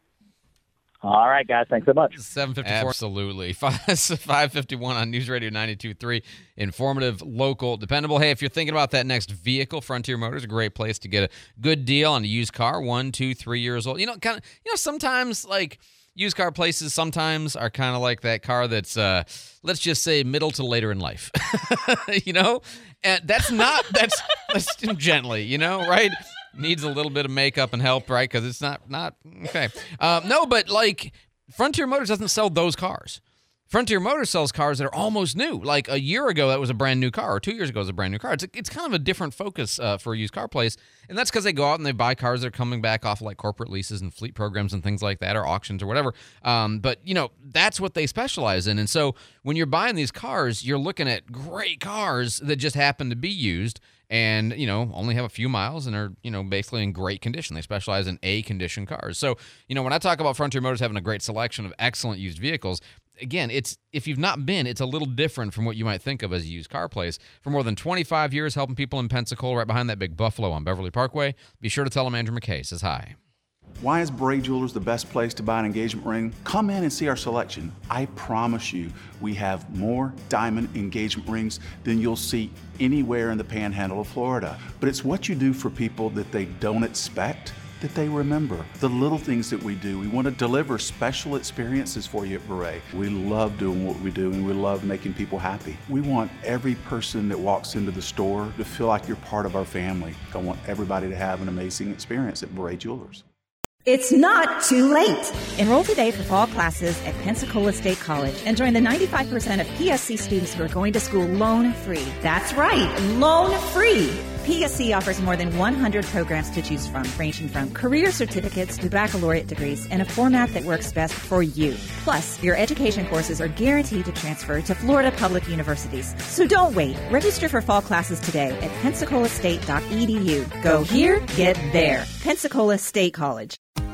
All right, guys. Thanks so much. seven fifty-four. Absolutely. five fifty-one on News Radio ninety-two point three. Informative, local, dependable. Hey, if you're thinking about that next vehicle, Frontier Motors, a great place to get a good deal on a used car, one, two, three years old. You know, kind of. You know, sometimes like used car places sometimes are kind of like that car that's, uh, let's just say, middle to later in life. You know, and that's not that's that's gently. You know, right? Needs a little bit of makeup and help, right? Because it's not, not okay. Um, no, but like Frontier Motors doesn't sell those cars. Frontier Motors sells cars that are almost new. Like a year ago, that was a brand new car, or two years ago, it was a brand new car. It's, a, it's kind of a different focus uh, for a used car place. And that's because they go out and they buy cars that are coming back off of like corporate leases and fleet programs and things like that, or auctions or whatever. Um, but, you know, that's what they specialize in. And so when you're buying these cars, you're looking at great cars that just happen to be used and, you know, only have a few miles and are, you know, basically in great condition. They specialize in A-condition cars. So, you know, when I talk about Frontier Motors having a great selection of excellent used vehicles, again, it's if you've not been, it's a little different from what you might think of as a used car place. For more than twenty-five years, helping people in Pensacola, right behind that big Buffalo on Beverly Parkway. Be sure to tell them Andrew McKay says hi. Why is Bray Jewelers the best place to buy an engagement ring? Come in and see our selection. I promise you, we have more diamond engagement rings than you'll see anywhere in the panhandle of Florida. But it's what you do for people that they don't expect that they remember. The little things that we do. We want to deliver special experiences for you at Beret. We love doing what we do, and we love making people happy. We want every person that walks into the store to feel like you're part of our family. I want everybody to have an amazing experience at Beret Jewelers. It's not too late. Enroll today for fall classes at Pensacola State College and join the ninety-five percent of P S C students who are going to school loan-free. That's right, loan-free. P S C offers more than one hundred programs to choose from, ranging from career certificates to baccalaureate degrees in a format that works best for you. Plus, your education courses are guaranteed to transfer to Florida public universities. So don't wait. Register for fall classes today at pensacola state dot e d u. Go here, get there. Pensacola State College.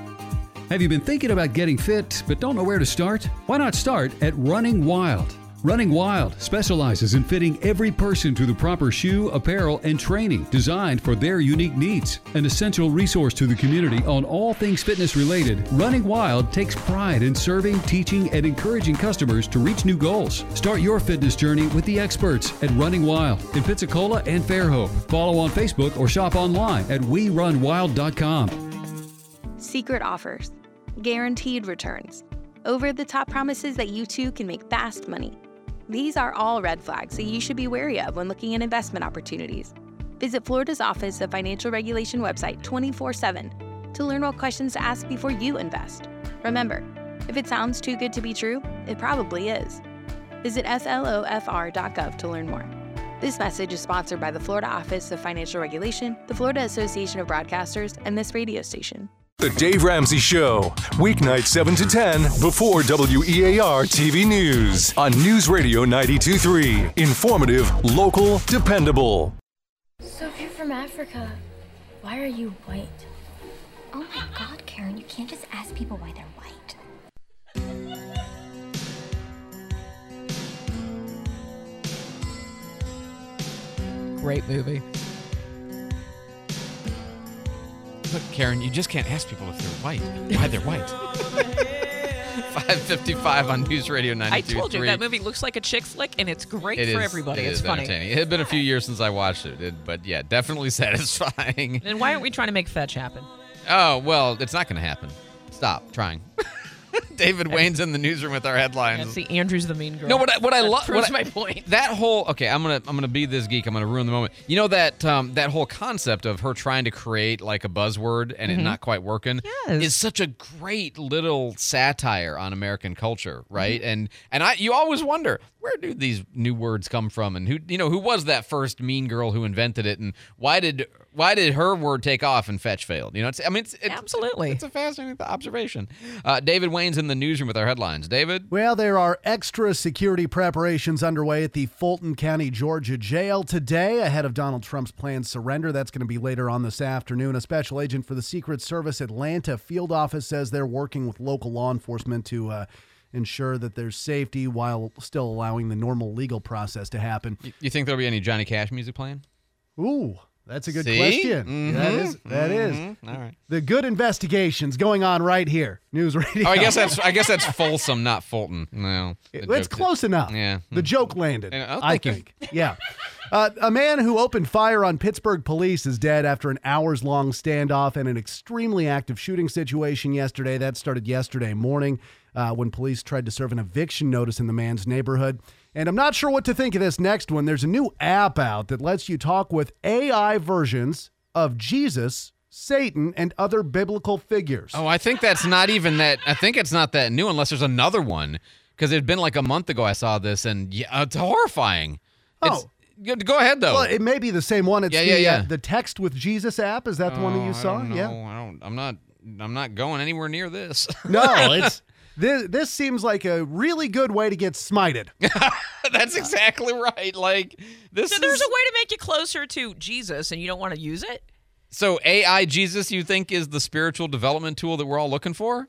Have you been thinking about getting fit but don't know where to start? Why not start at Running Wild? Running Wild specializes in fitting every person to the proper shoe, apparel, and training designed for their unique needs. An essential resource to the community on all things fitness related, Running Wild takes pride in serving, teaching, and encouraging customers to reach new goals. Start your fitness journey with the experts at Running Wild in Pensacola and Fairhope. Follow on Facebook or shop online at we run wild dot com. Secret offers, guaranteed returns, over-the-top promises that you too can make fast money. These are all red flags that you should be wary of when looking at investment opportunities. Visit Florida's Office of Financial Regulation website twenty-four seven to learn what questions to ask before you invest. Remember, If it sounds too good to be true, it probably is. Visit S L O F R dot gov to learn more. This message is sponsored by the Florida Office of Financial Regulation, the Florida Association of Broadcasters, and this radio station. The Dave Ramsey Show, weeknight seven to ten before W E A R T V News on News Radio ninety-two point three. Informative, local, dependable. So if you're from Africa, why are you white? Oh my God, Karen, you can't just ask people why they're white. Great movie. Look, Karen, you just can't ask people if they're white. Why they're white. five fifty-five on News Radio ninety-two point three. I told you, that movie looks like a chick flick, and it's great It for is- everybody. It It's is funny. entertaining. It had been a few years since I watched it, it- but yeah, definitely satisfying. Then why aren't we trying to make fetch happen? Oh, well, it's not going to happen. Stop trying. David Wayne's in the newsroom with our headlines. And see, Andrew's the mean girl. No, what I, what I That love. proves my point. That whole okay, I'm gonna I'm gonna be this geek. I'm gonna ruin the moment. You know that um, that whole concept of her trying to create like a buzzword and Mhm. it not quite working Yes. is such a great little satire on American culture, right? And and I you always wonder, where do these new words come from, and who you know who was that first mean girl who invented it, and why did why did her word take off and fetch failed? You know, it's, I mean, it's, it's absolutely it's a fascinating observation. Uh, David Wayne's in the newsroom with our headlines. David. Well, there are extra security preparations underway at the Fulton County, Georgia jail today ahead of Donald Trump's planned surrender. That's going to be later on this afternoon. A special agent for the Secret Service Atlanta field office says they're working with local law enforcement to uh, ensure that there's safety while still allowing the normal legal process to happen. You, you think there'll be any Johnny Cash music playing? Ooh. That's a good See? question. Mhm. That is. That is. Mhm. All right. The good investigations going on right here. News Radio. Oh, I guess that's I guess that's Folsom, not Fulton. No, It- it's close enough. Yeah, The joke landed, Yeah, I okay. think. Yeah. Uh, a man who opened fire on Pittsburgh police is dead after an hours-long standoff and an extremely active shooting situation yesterday. That started yesterday morning uh, when police tried to serve an eviction notice in the man's neighborhood. And I'm not sure what to think of this next one. There's a new app out that lets you talk with A I versions of Jesus, Satan, and other biblical figures. Oh, I think that's not even that. I think it's not that new unless there's another one, because it had been like a month ago I saw this, and yeah, it's horrifying. Oh. It's, go ahead though. Well, it may be the same one. It's Yeah, the, yeah, yeah. Uh, the Text with Jesus app. Is that the one that Oh, you saw? I don't Yeah. know. I don't. I'm not. I'm not going anywhere near this. No, it's this. This seems like a really good way to get smited. That's exactly right. Like this. So is, there's a way to make you closer to Jesus, and you don't want to use it? So A I Jesus, you think, is the spiritual development tool that we're all looking for?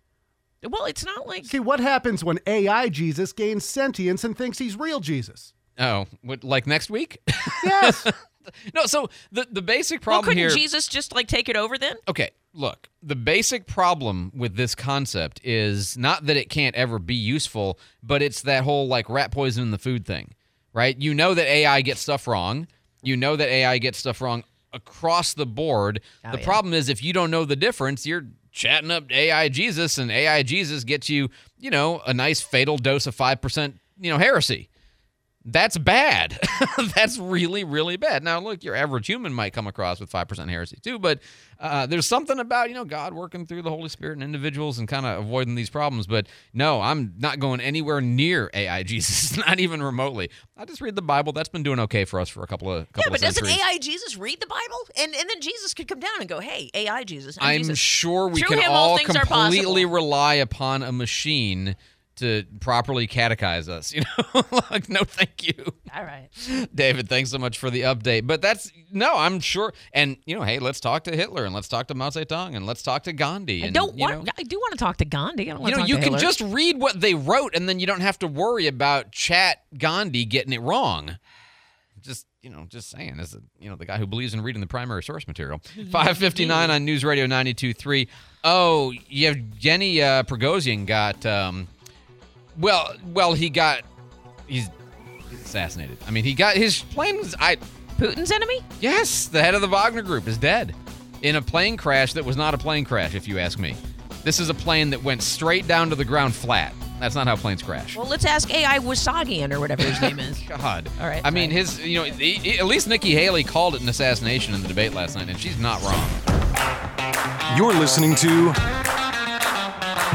Well, it's not like... See, what happens when A I Jesus gains sentience and thinks he's real Jesus? Oh, what, like next week? Yes. No, so the, the basic Well, problem couldn't here... Jesus just, like, take it over then? Okay, look, the basic problem with this concept is not that it can't ever be useful, but it's that whole, like, rat poison in the food thing, right? You know that A I gets stuff wrong. You know that A I gets stuff wrong across the board. Oh, the yeah. problem is if you don't know the difference, you're chatting up A I Jesus, and A I Jesus gets you, you know, a nice fatal dose of five percent, you know, heresy. That's bad. That's really, really bad. Now, look, your average human might come across with five percent heresy too, but uh, there's something about, you know, God working through the Holy Spirit in individuals and kind of avoiding these problems. But no, I'm not going anywhere near A I Jesus, not even remotely. I just read the Bible. That's been doing okay for us for a couple of couple Yeah, but of doesn't centuries. A I Jesus read the Bible? And and then Jesus could come down and go, hey, A I Jesus. I'm, I'm Jesus. sure we Through can him, all things are completely possible. rely upon a machine to properly catechize us. You know, like, no, thank you. All right. David, thanks so much for the update. But that's, no, I'm sure. And, you know, hey, let's talk to Hitler, and let's talk to Mao Zedong, and let's talk to Gandhi. I And, don't you want. know, I do want to talk to Gandhi. I don't want you to know, talk you to can Hitler. just read what they wrote, and then you don't have to worry about Chat Gandhi getting it wrong. Just, you know, just saying, as a, you know, the guy who believes in reading the primary source material. five fifty-nine on News Radio ninety-two point three. Oh, Yevgeny uh, Prigozhin got, um, well, well, he got, he's assassinated. I mean, he got, his plane was, I... Putin's enemy? Yes, the head of the Wagner Group is dead in a plane crash that was not a plane crash, if you ask me. This is a plane that went straight down to the ground flat. That's not how planes crash. Well, let's ask A I Wasagian or whatever his name is. God. All right. I mean, sorry. his, you know, he, he- at least Nikki Haley called it an assassination in the debate last night, and she's not wrong. You're listening to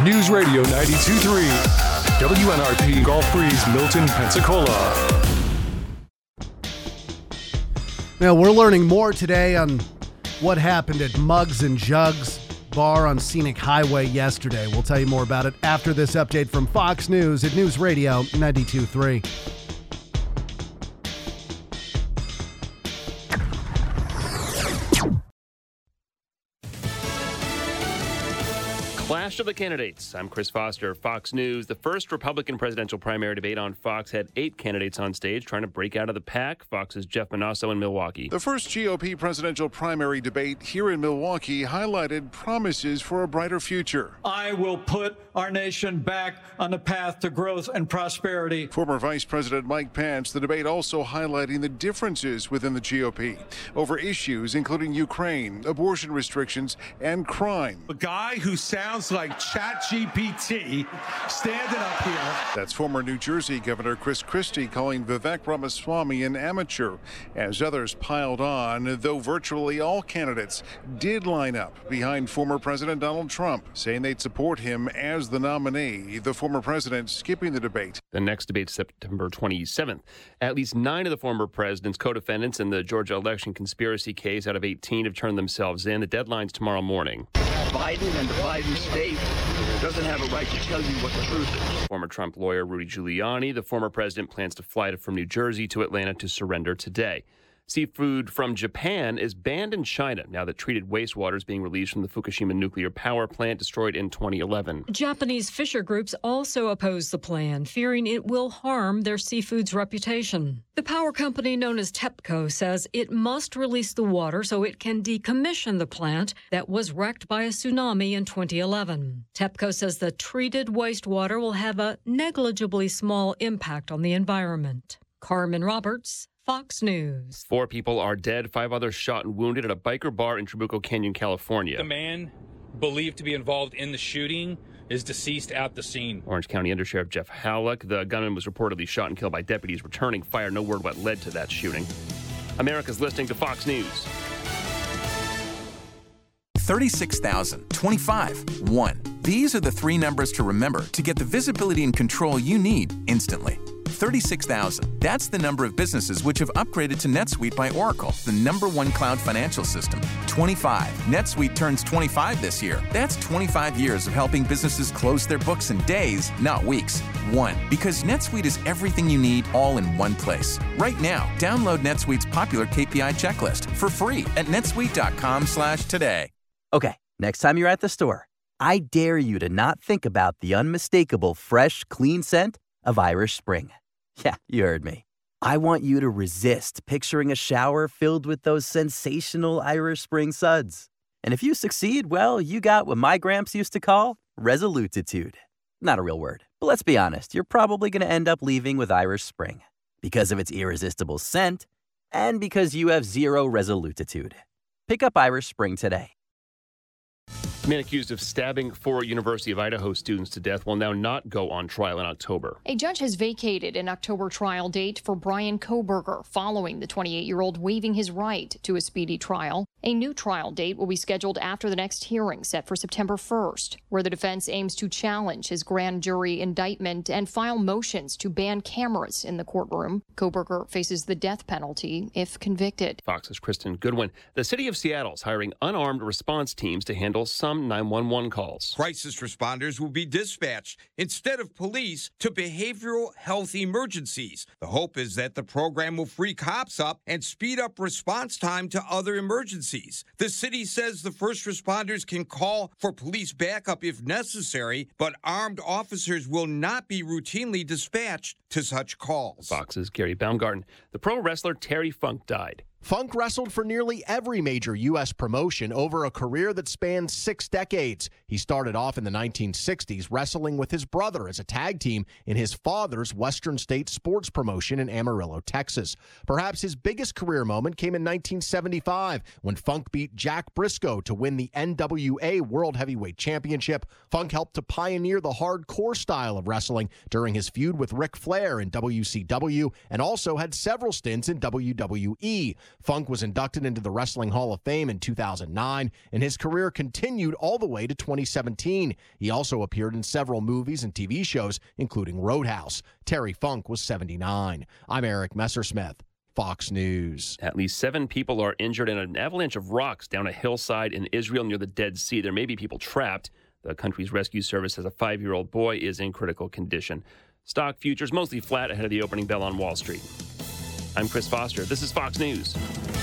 News Radio ninety-two point three, W N R P Gulf Breeze, Milton, Pensacola. Now, we're learning more today on what happened at Mugs and Jugs Bar on Scenic Highway yesterday. We'll tell you more about it after this update from Fox News at News Radio ninety-two point three. Clash of the candidates. I'm Chris Foster, Fox News. The first Republican presidential primary debate on Fox had eight candidates on stage trying to break out of the pack. Fox's Jeff Manasso in Milwaukee. The first G O P presidential primary debate here in Milwaukee highlighted promises for a brighter future. I will put our nation back on the path to growth and prosperity. Former Vice President Mike Pence, the debate also highlighting the differences within the G O P over issues including Ukraine, abortion restrictions, and crime. A guy who sounds like ChatGPT standing up here. That's former New Jersey Governor Chris Christie calling Vivek Ramaswamy an amateur as others piled on, though virtually all candidates did line up behind former President Donald Trump, saying they'd support him as the nominee, the former president skipping the debate. The next debate September twenty-seventh. At least nine of the former president's co-defendants in the Georgia election conspiracy case out of eighteen have turned themselves in. The deadline's tomorrow morning. Biden and the Biden state doesn't have a right to tell you what the truth is. Former Trump lawyer Rudy Giuliani, the former president, plans to fly from New Jersey to Atlanta to surrender today. Seafood from Japan is banned in China now that treated wastewater is being released from the Fukushima nuclear power plant destroyed in twenty eleven. Japanese fisher groups also oppose the plan, fearing it will harm their seafood's reputation. The power company known as TEPCO says it must release the water so it can decommission the plant that was wrecked by a tsunami in twenty eleven. TEPCO says the treated wastewater will have a negligibly small impact on the environment. Carmen Roberts, Fox News. Four people are dead, five others shot and wounded at a biker bar in Trabuco Canyon, California. The man believed to be involved in the shooting is deceased at the scene. Orange County Undersheriff Jeff Halleck. The gunman was reportedly shot and killed by deputies returning fire. No word what led to that shooting. America's listening to Fox News. thirty-six thousand, twenty-five, one. These are the three numbers to remember to get the visibility and control you need instantly. thirty-six thousand. That's the number of businesses which have upgraded to NetSuite by Oracle, the number one cloud financial system. twenty-five. NetSuite turns twenty-five this year. That's twenty-five years of helping businesses close their books in days, not weeks. One. Because NetSuite is everything you need all in one place. Right now, download NetSuite's popular K P I checklist for free at netsuite.com slash today. Okay, next time you're at the store, I dare you to not think about the unmistakable fresh, clean scent of Irish Spring. Yeah, you heard me. I want you to resist picturing a shower filled with those sensational Irish Spring suds. And if you succeed, well, you got what my gramps used to call resolutitude. Not a real word, but let's be honest, you're probably going to end up leaving with Irish Spring because of its irresistible scent and because you have zero resolutitude. Pick up Irish Spring today. The man accused of stabbing four University of Idaho students to death will now not go on trial in October. A judge has vacated an October trial date for Brian Kohberger following the twenty-eight-year-old waiving his right to a speedy trial. A new trial date will be scheduled after the next hearing set for September first, where the defense aims to challenge his grand jury indictment and file motions to ban cameras in the courtroom. Kohberger faces the death penalty if convicted. Fox's Kristen Goodwin. The city of Seattle is hiring unarmed response teams to handle some nine one one calls. Crisis responders will be dispatched instead of police to behavioral health emergencies. The hope is that the program will free cops up and speed up response time to other emergencies. The city says the first responders can call for police backup if necessary, but armed officers will not be routinely dispatched to such calls. Fox's Gary Baumgarten. The pro wrestler Terry Funk died. Funk wrestled for nearly every major U S promotion over a career that spanned six decades. He started off in the nineteen sixties wrestling with his brother as a tag team in his father's Western State sports promotion in Amarillo, Texas. Perhaps his biggest career moment came in nineteen seventy-five when Funk beat Jack Briscoe to win the N W A World Heavyweight Championship. Funk helped to pioneer the hardcore style of wrestling during his feud with Ric Flair in W C W and also had several stints in W W E. Funk was inducted into the Wrestling Hall of Fame in two thousand nine, and his career continued all the way to twenty seventeen. He also appeared in several movies and T V shows, including Roadhouse. Terry Funk was seventy-nine. I'm Eric Messersmith, Fox News. At least seven people are injured in an avalanche of rocks down a hillside in Israel near the Dead Sea. There may be people trapped. The country's rescue service says a five-year-old boy is in critical condition. Stock futures mostly flat ahead of the opening bell on Wall Street. I'm Chris Foster. This is Fox News.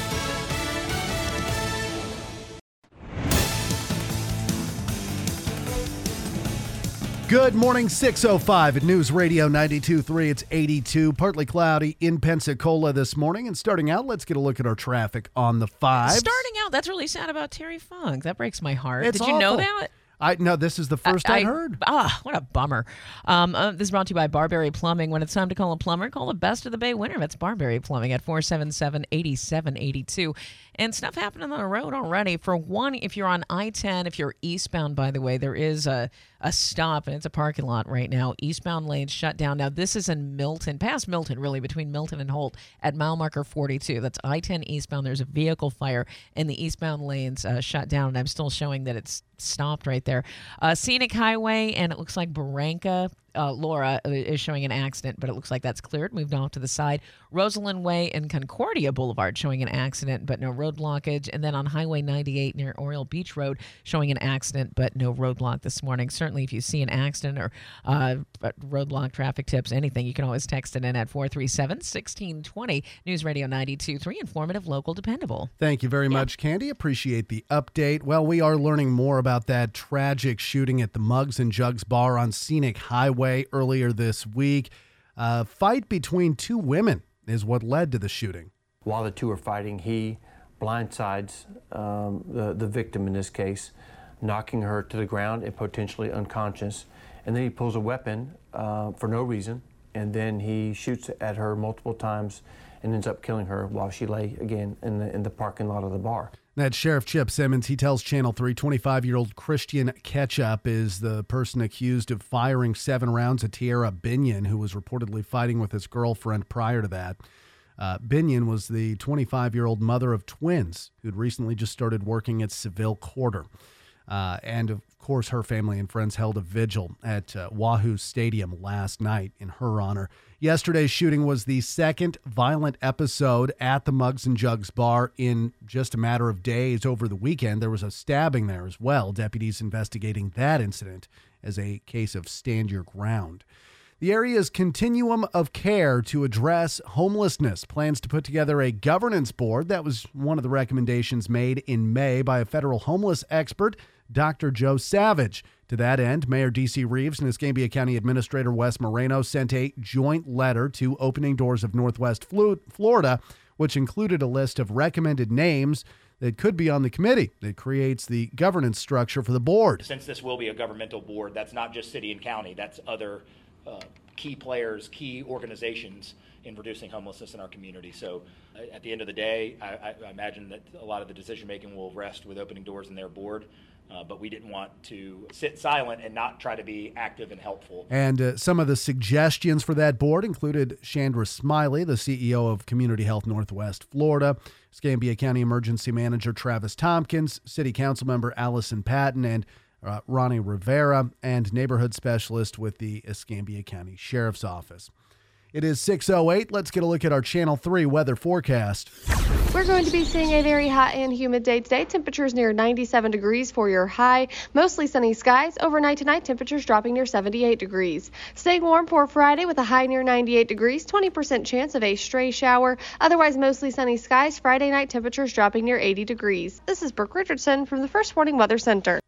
Good morning, six oh five at News Radio ninety-two point three. It's eighty-two, partly cloudy in Pensacola this morning. And starting out, let's get a look at our traffic on the five. Starting out, that's really sad about Terry Funk. That breaks my heart. It's Did you know awful. that? I no, this is the first I, I'd heard. Ah, what a bummer. Um, uh, this is brought to you by Barberry Plumbing. When it's time to call a plumber, call the best of the Bay winner. That's Barberry Plumbing at four seven seven, eight seven eight two. And stuff happening on the road already. For one, if you're on I ten, if you're eastbound, by the way, there is a, a stop, and it's a parking lot right now. Eastbound lanes shut down. Now, this is in Milton, past Milton, really, between Milton and Holt, at mile marker forty-two. That's I ten eastbound. There's a vehicle fire, and the eastbound lanes uh, shut down, and I'm still showing that it's stopped right there. Uh, Scenic Highway, and it looks like Barranca, uh, Laura is showing an accident, but it looks like that's cleared, moved off to the side. Rosalind Way and Concordia Boulevard showing an accident, but no road blockage. And then on Highway ninety-eight near Oriole Beach Road showing an accident, but no roadblock this morning. Certainly, if you see an accident or uh, roadblock, traffic tips, anything, you can always text it in at four three seven, one six two zero. News Radio ninety-two point three, informative, local, dependable. Thank you very yeah. much, Candy. Appreciate the update. Well, we are learning more about that tragic shooting at the Mugs and Jugs bar on Scenic Highway earlier this week. A fight between two women is what led to the shooting. While the two were fighting, he blindsides um, the, the victim in this case, knocking her to the ground and potentially unconscious. And then he pulls a weapon uh, for no reason, and then he shoots at her multiple times and ends up killing her while she lay, again, in the, in the parking lot of the bar. That's Sheriff Chip Simmons. He tells Channel three twenty-five-year-old Christian Ketchup is the person accused of firing seven rounds at Tierra Binion, who was reportedly fighting with his girlfriend prior to that. Uh, Binion was the twenty-five-year-old mother of twins who'd recently just started working at Seville Quarter. Uh, and, of course, her family and friends held a vigil at uh, Wahoo Stadium last night in her honor. Yesterday's shooting was the second violent episode at the Mugs and Jugs bar in just a matter of days over the weekend. There was a stabbing there as well. Deputies investigating that incident as a case of stand your ground. The area's continuum of care to address homelessness plans to put together a governance board. That was one of the recommendations made in May by a federal homeless expert, Doctor Joe Savage. To that end, Mayor D C Reeves and Escambia County Administrator Wes Moreno sent a joint letter to Opening Doors of Northwest Florida, which included a list of recommended names that could be on the committee that creates the governance structure for the board. Since this will be a governmental board, that's not just city and county, that's other uh, key players, key organizations in reducing homelessness in our community. So uh, at the end of the day, I, I imagine that a lot of the decision-making will rest with Opening Doors and their board. Uh, but we didn't want to sit silent and not try to be active and helpful. And uh, some of the suggestions for that board included Chandra Smiley, the C E O of Community Health Northwest Florida, Escambia County Emergency Manager Travis Tompkins, City Council Member Allison Patton, and uh, Ronnie Rivera, and Neighborhood Specialist with the Escambia County Sheriff's Office. It is six oh eight. Let's get a look at our Channel three weather forecast. We're going to be seeing a very hot and humid day today. Temperatures near ninety-seven degrees for your high. Mostly sunny skies. Overnight tonight, temperatures dropping near seventy-eight degrees. Staying warm for Friday with a high near ninety-eight degrees. twenty percent chance of a stray shower. Otherwise, mostly sunny skies. Friday night, temperatures dropping near eighty degrees. This is Brooke Richardson from the First Warning Weather Center.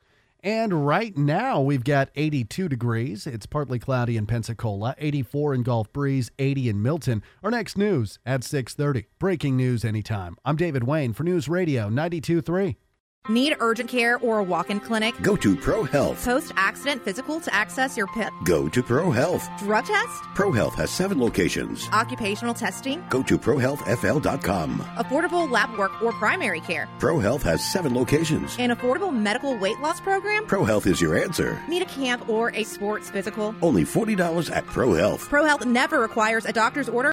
And right now, we've got eighty-two degrees. It's partly cloudy in Pensacola, eighty-four in Gulf Breeze, eighty in Milton. Our next news at six thirty. Breaking news anytime. I'm David Wayne for News Radio ninety-two point three. Need urgent care or a walk-in clinic? Go to ProHealth. Post-accident physical to access your P I P? Go to ProHealth. Drug test? ProHealth has seven locations. Occupational testing? Go to pro health f l dot com. Affordable lab work or primary care? ProHealth has seven locations. An affordable medical weight loss program? ProHealth is your answer. Need a camp or a sports physical? Only forty dollars at ProHealth. ProHealth never requires a doctor's order.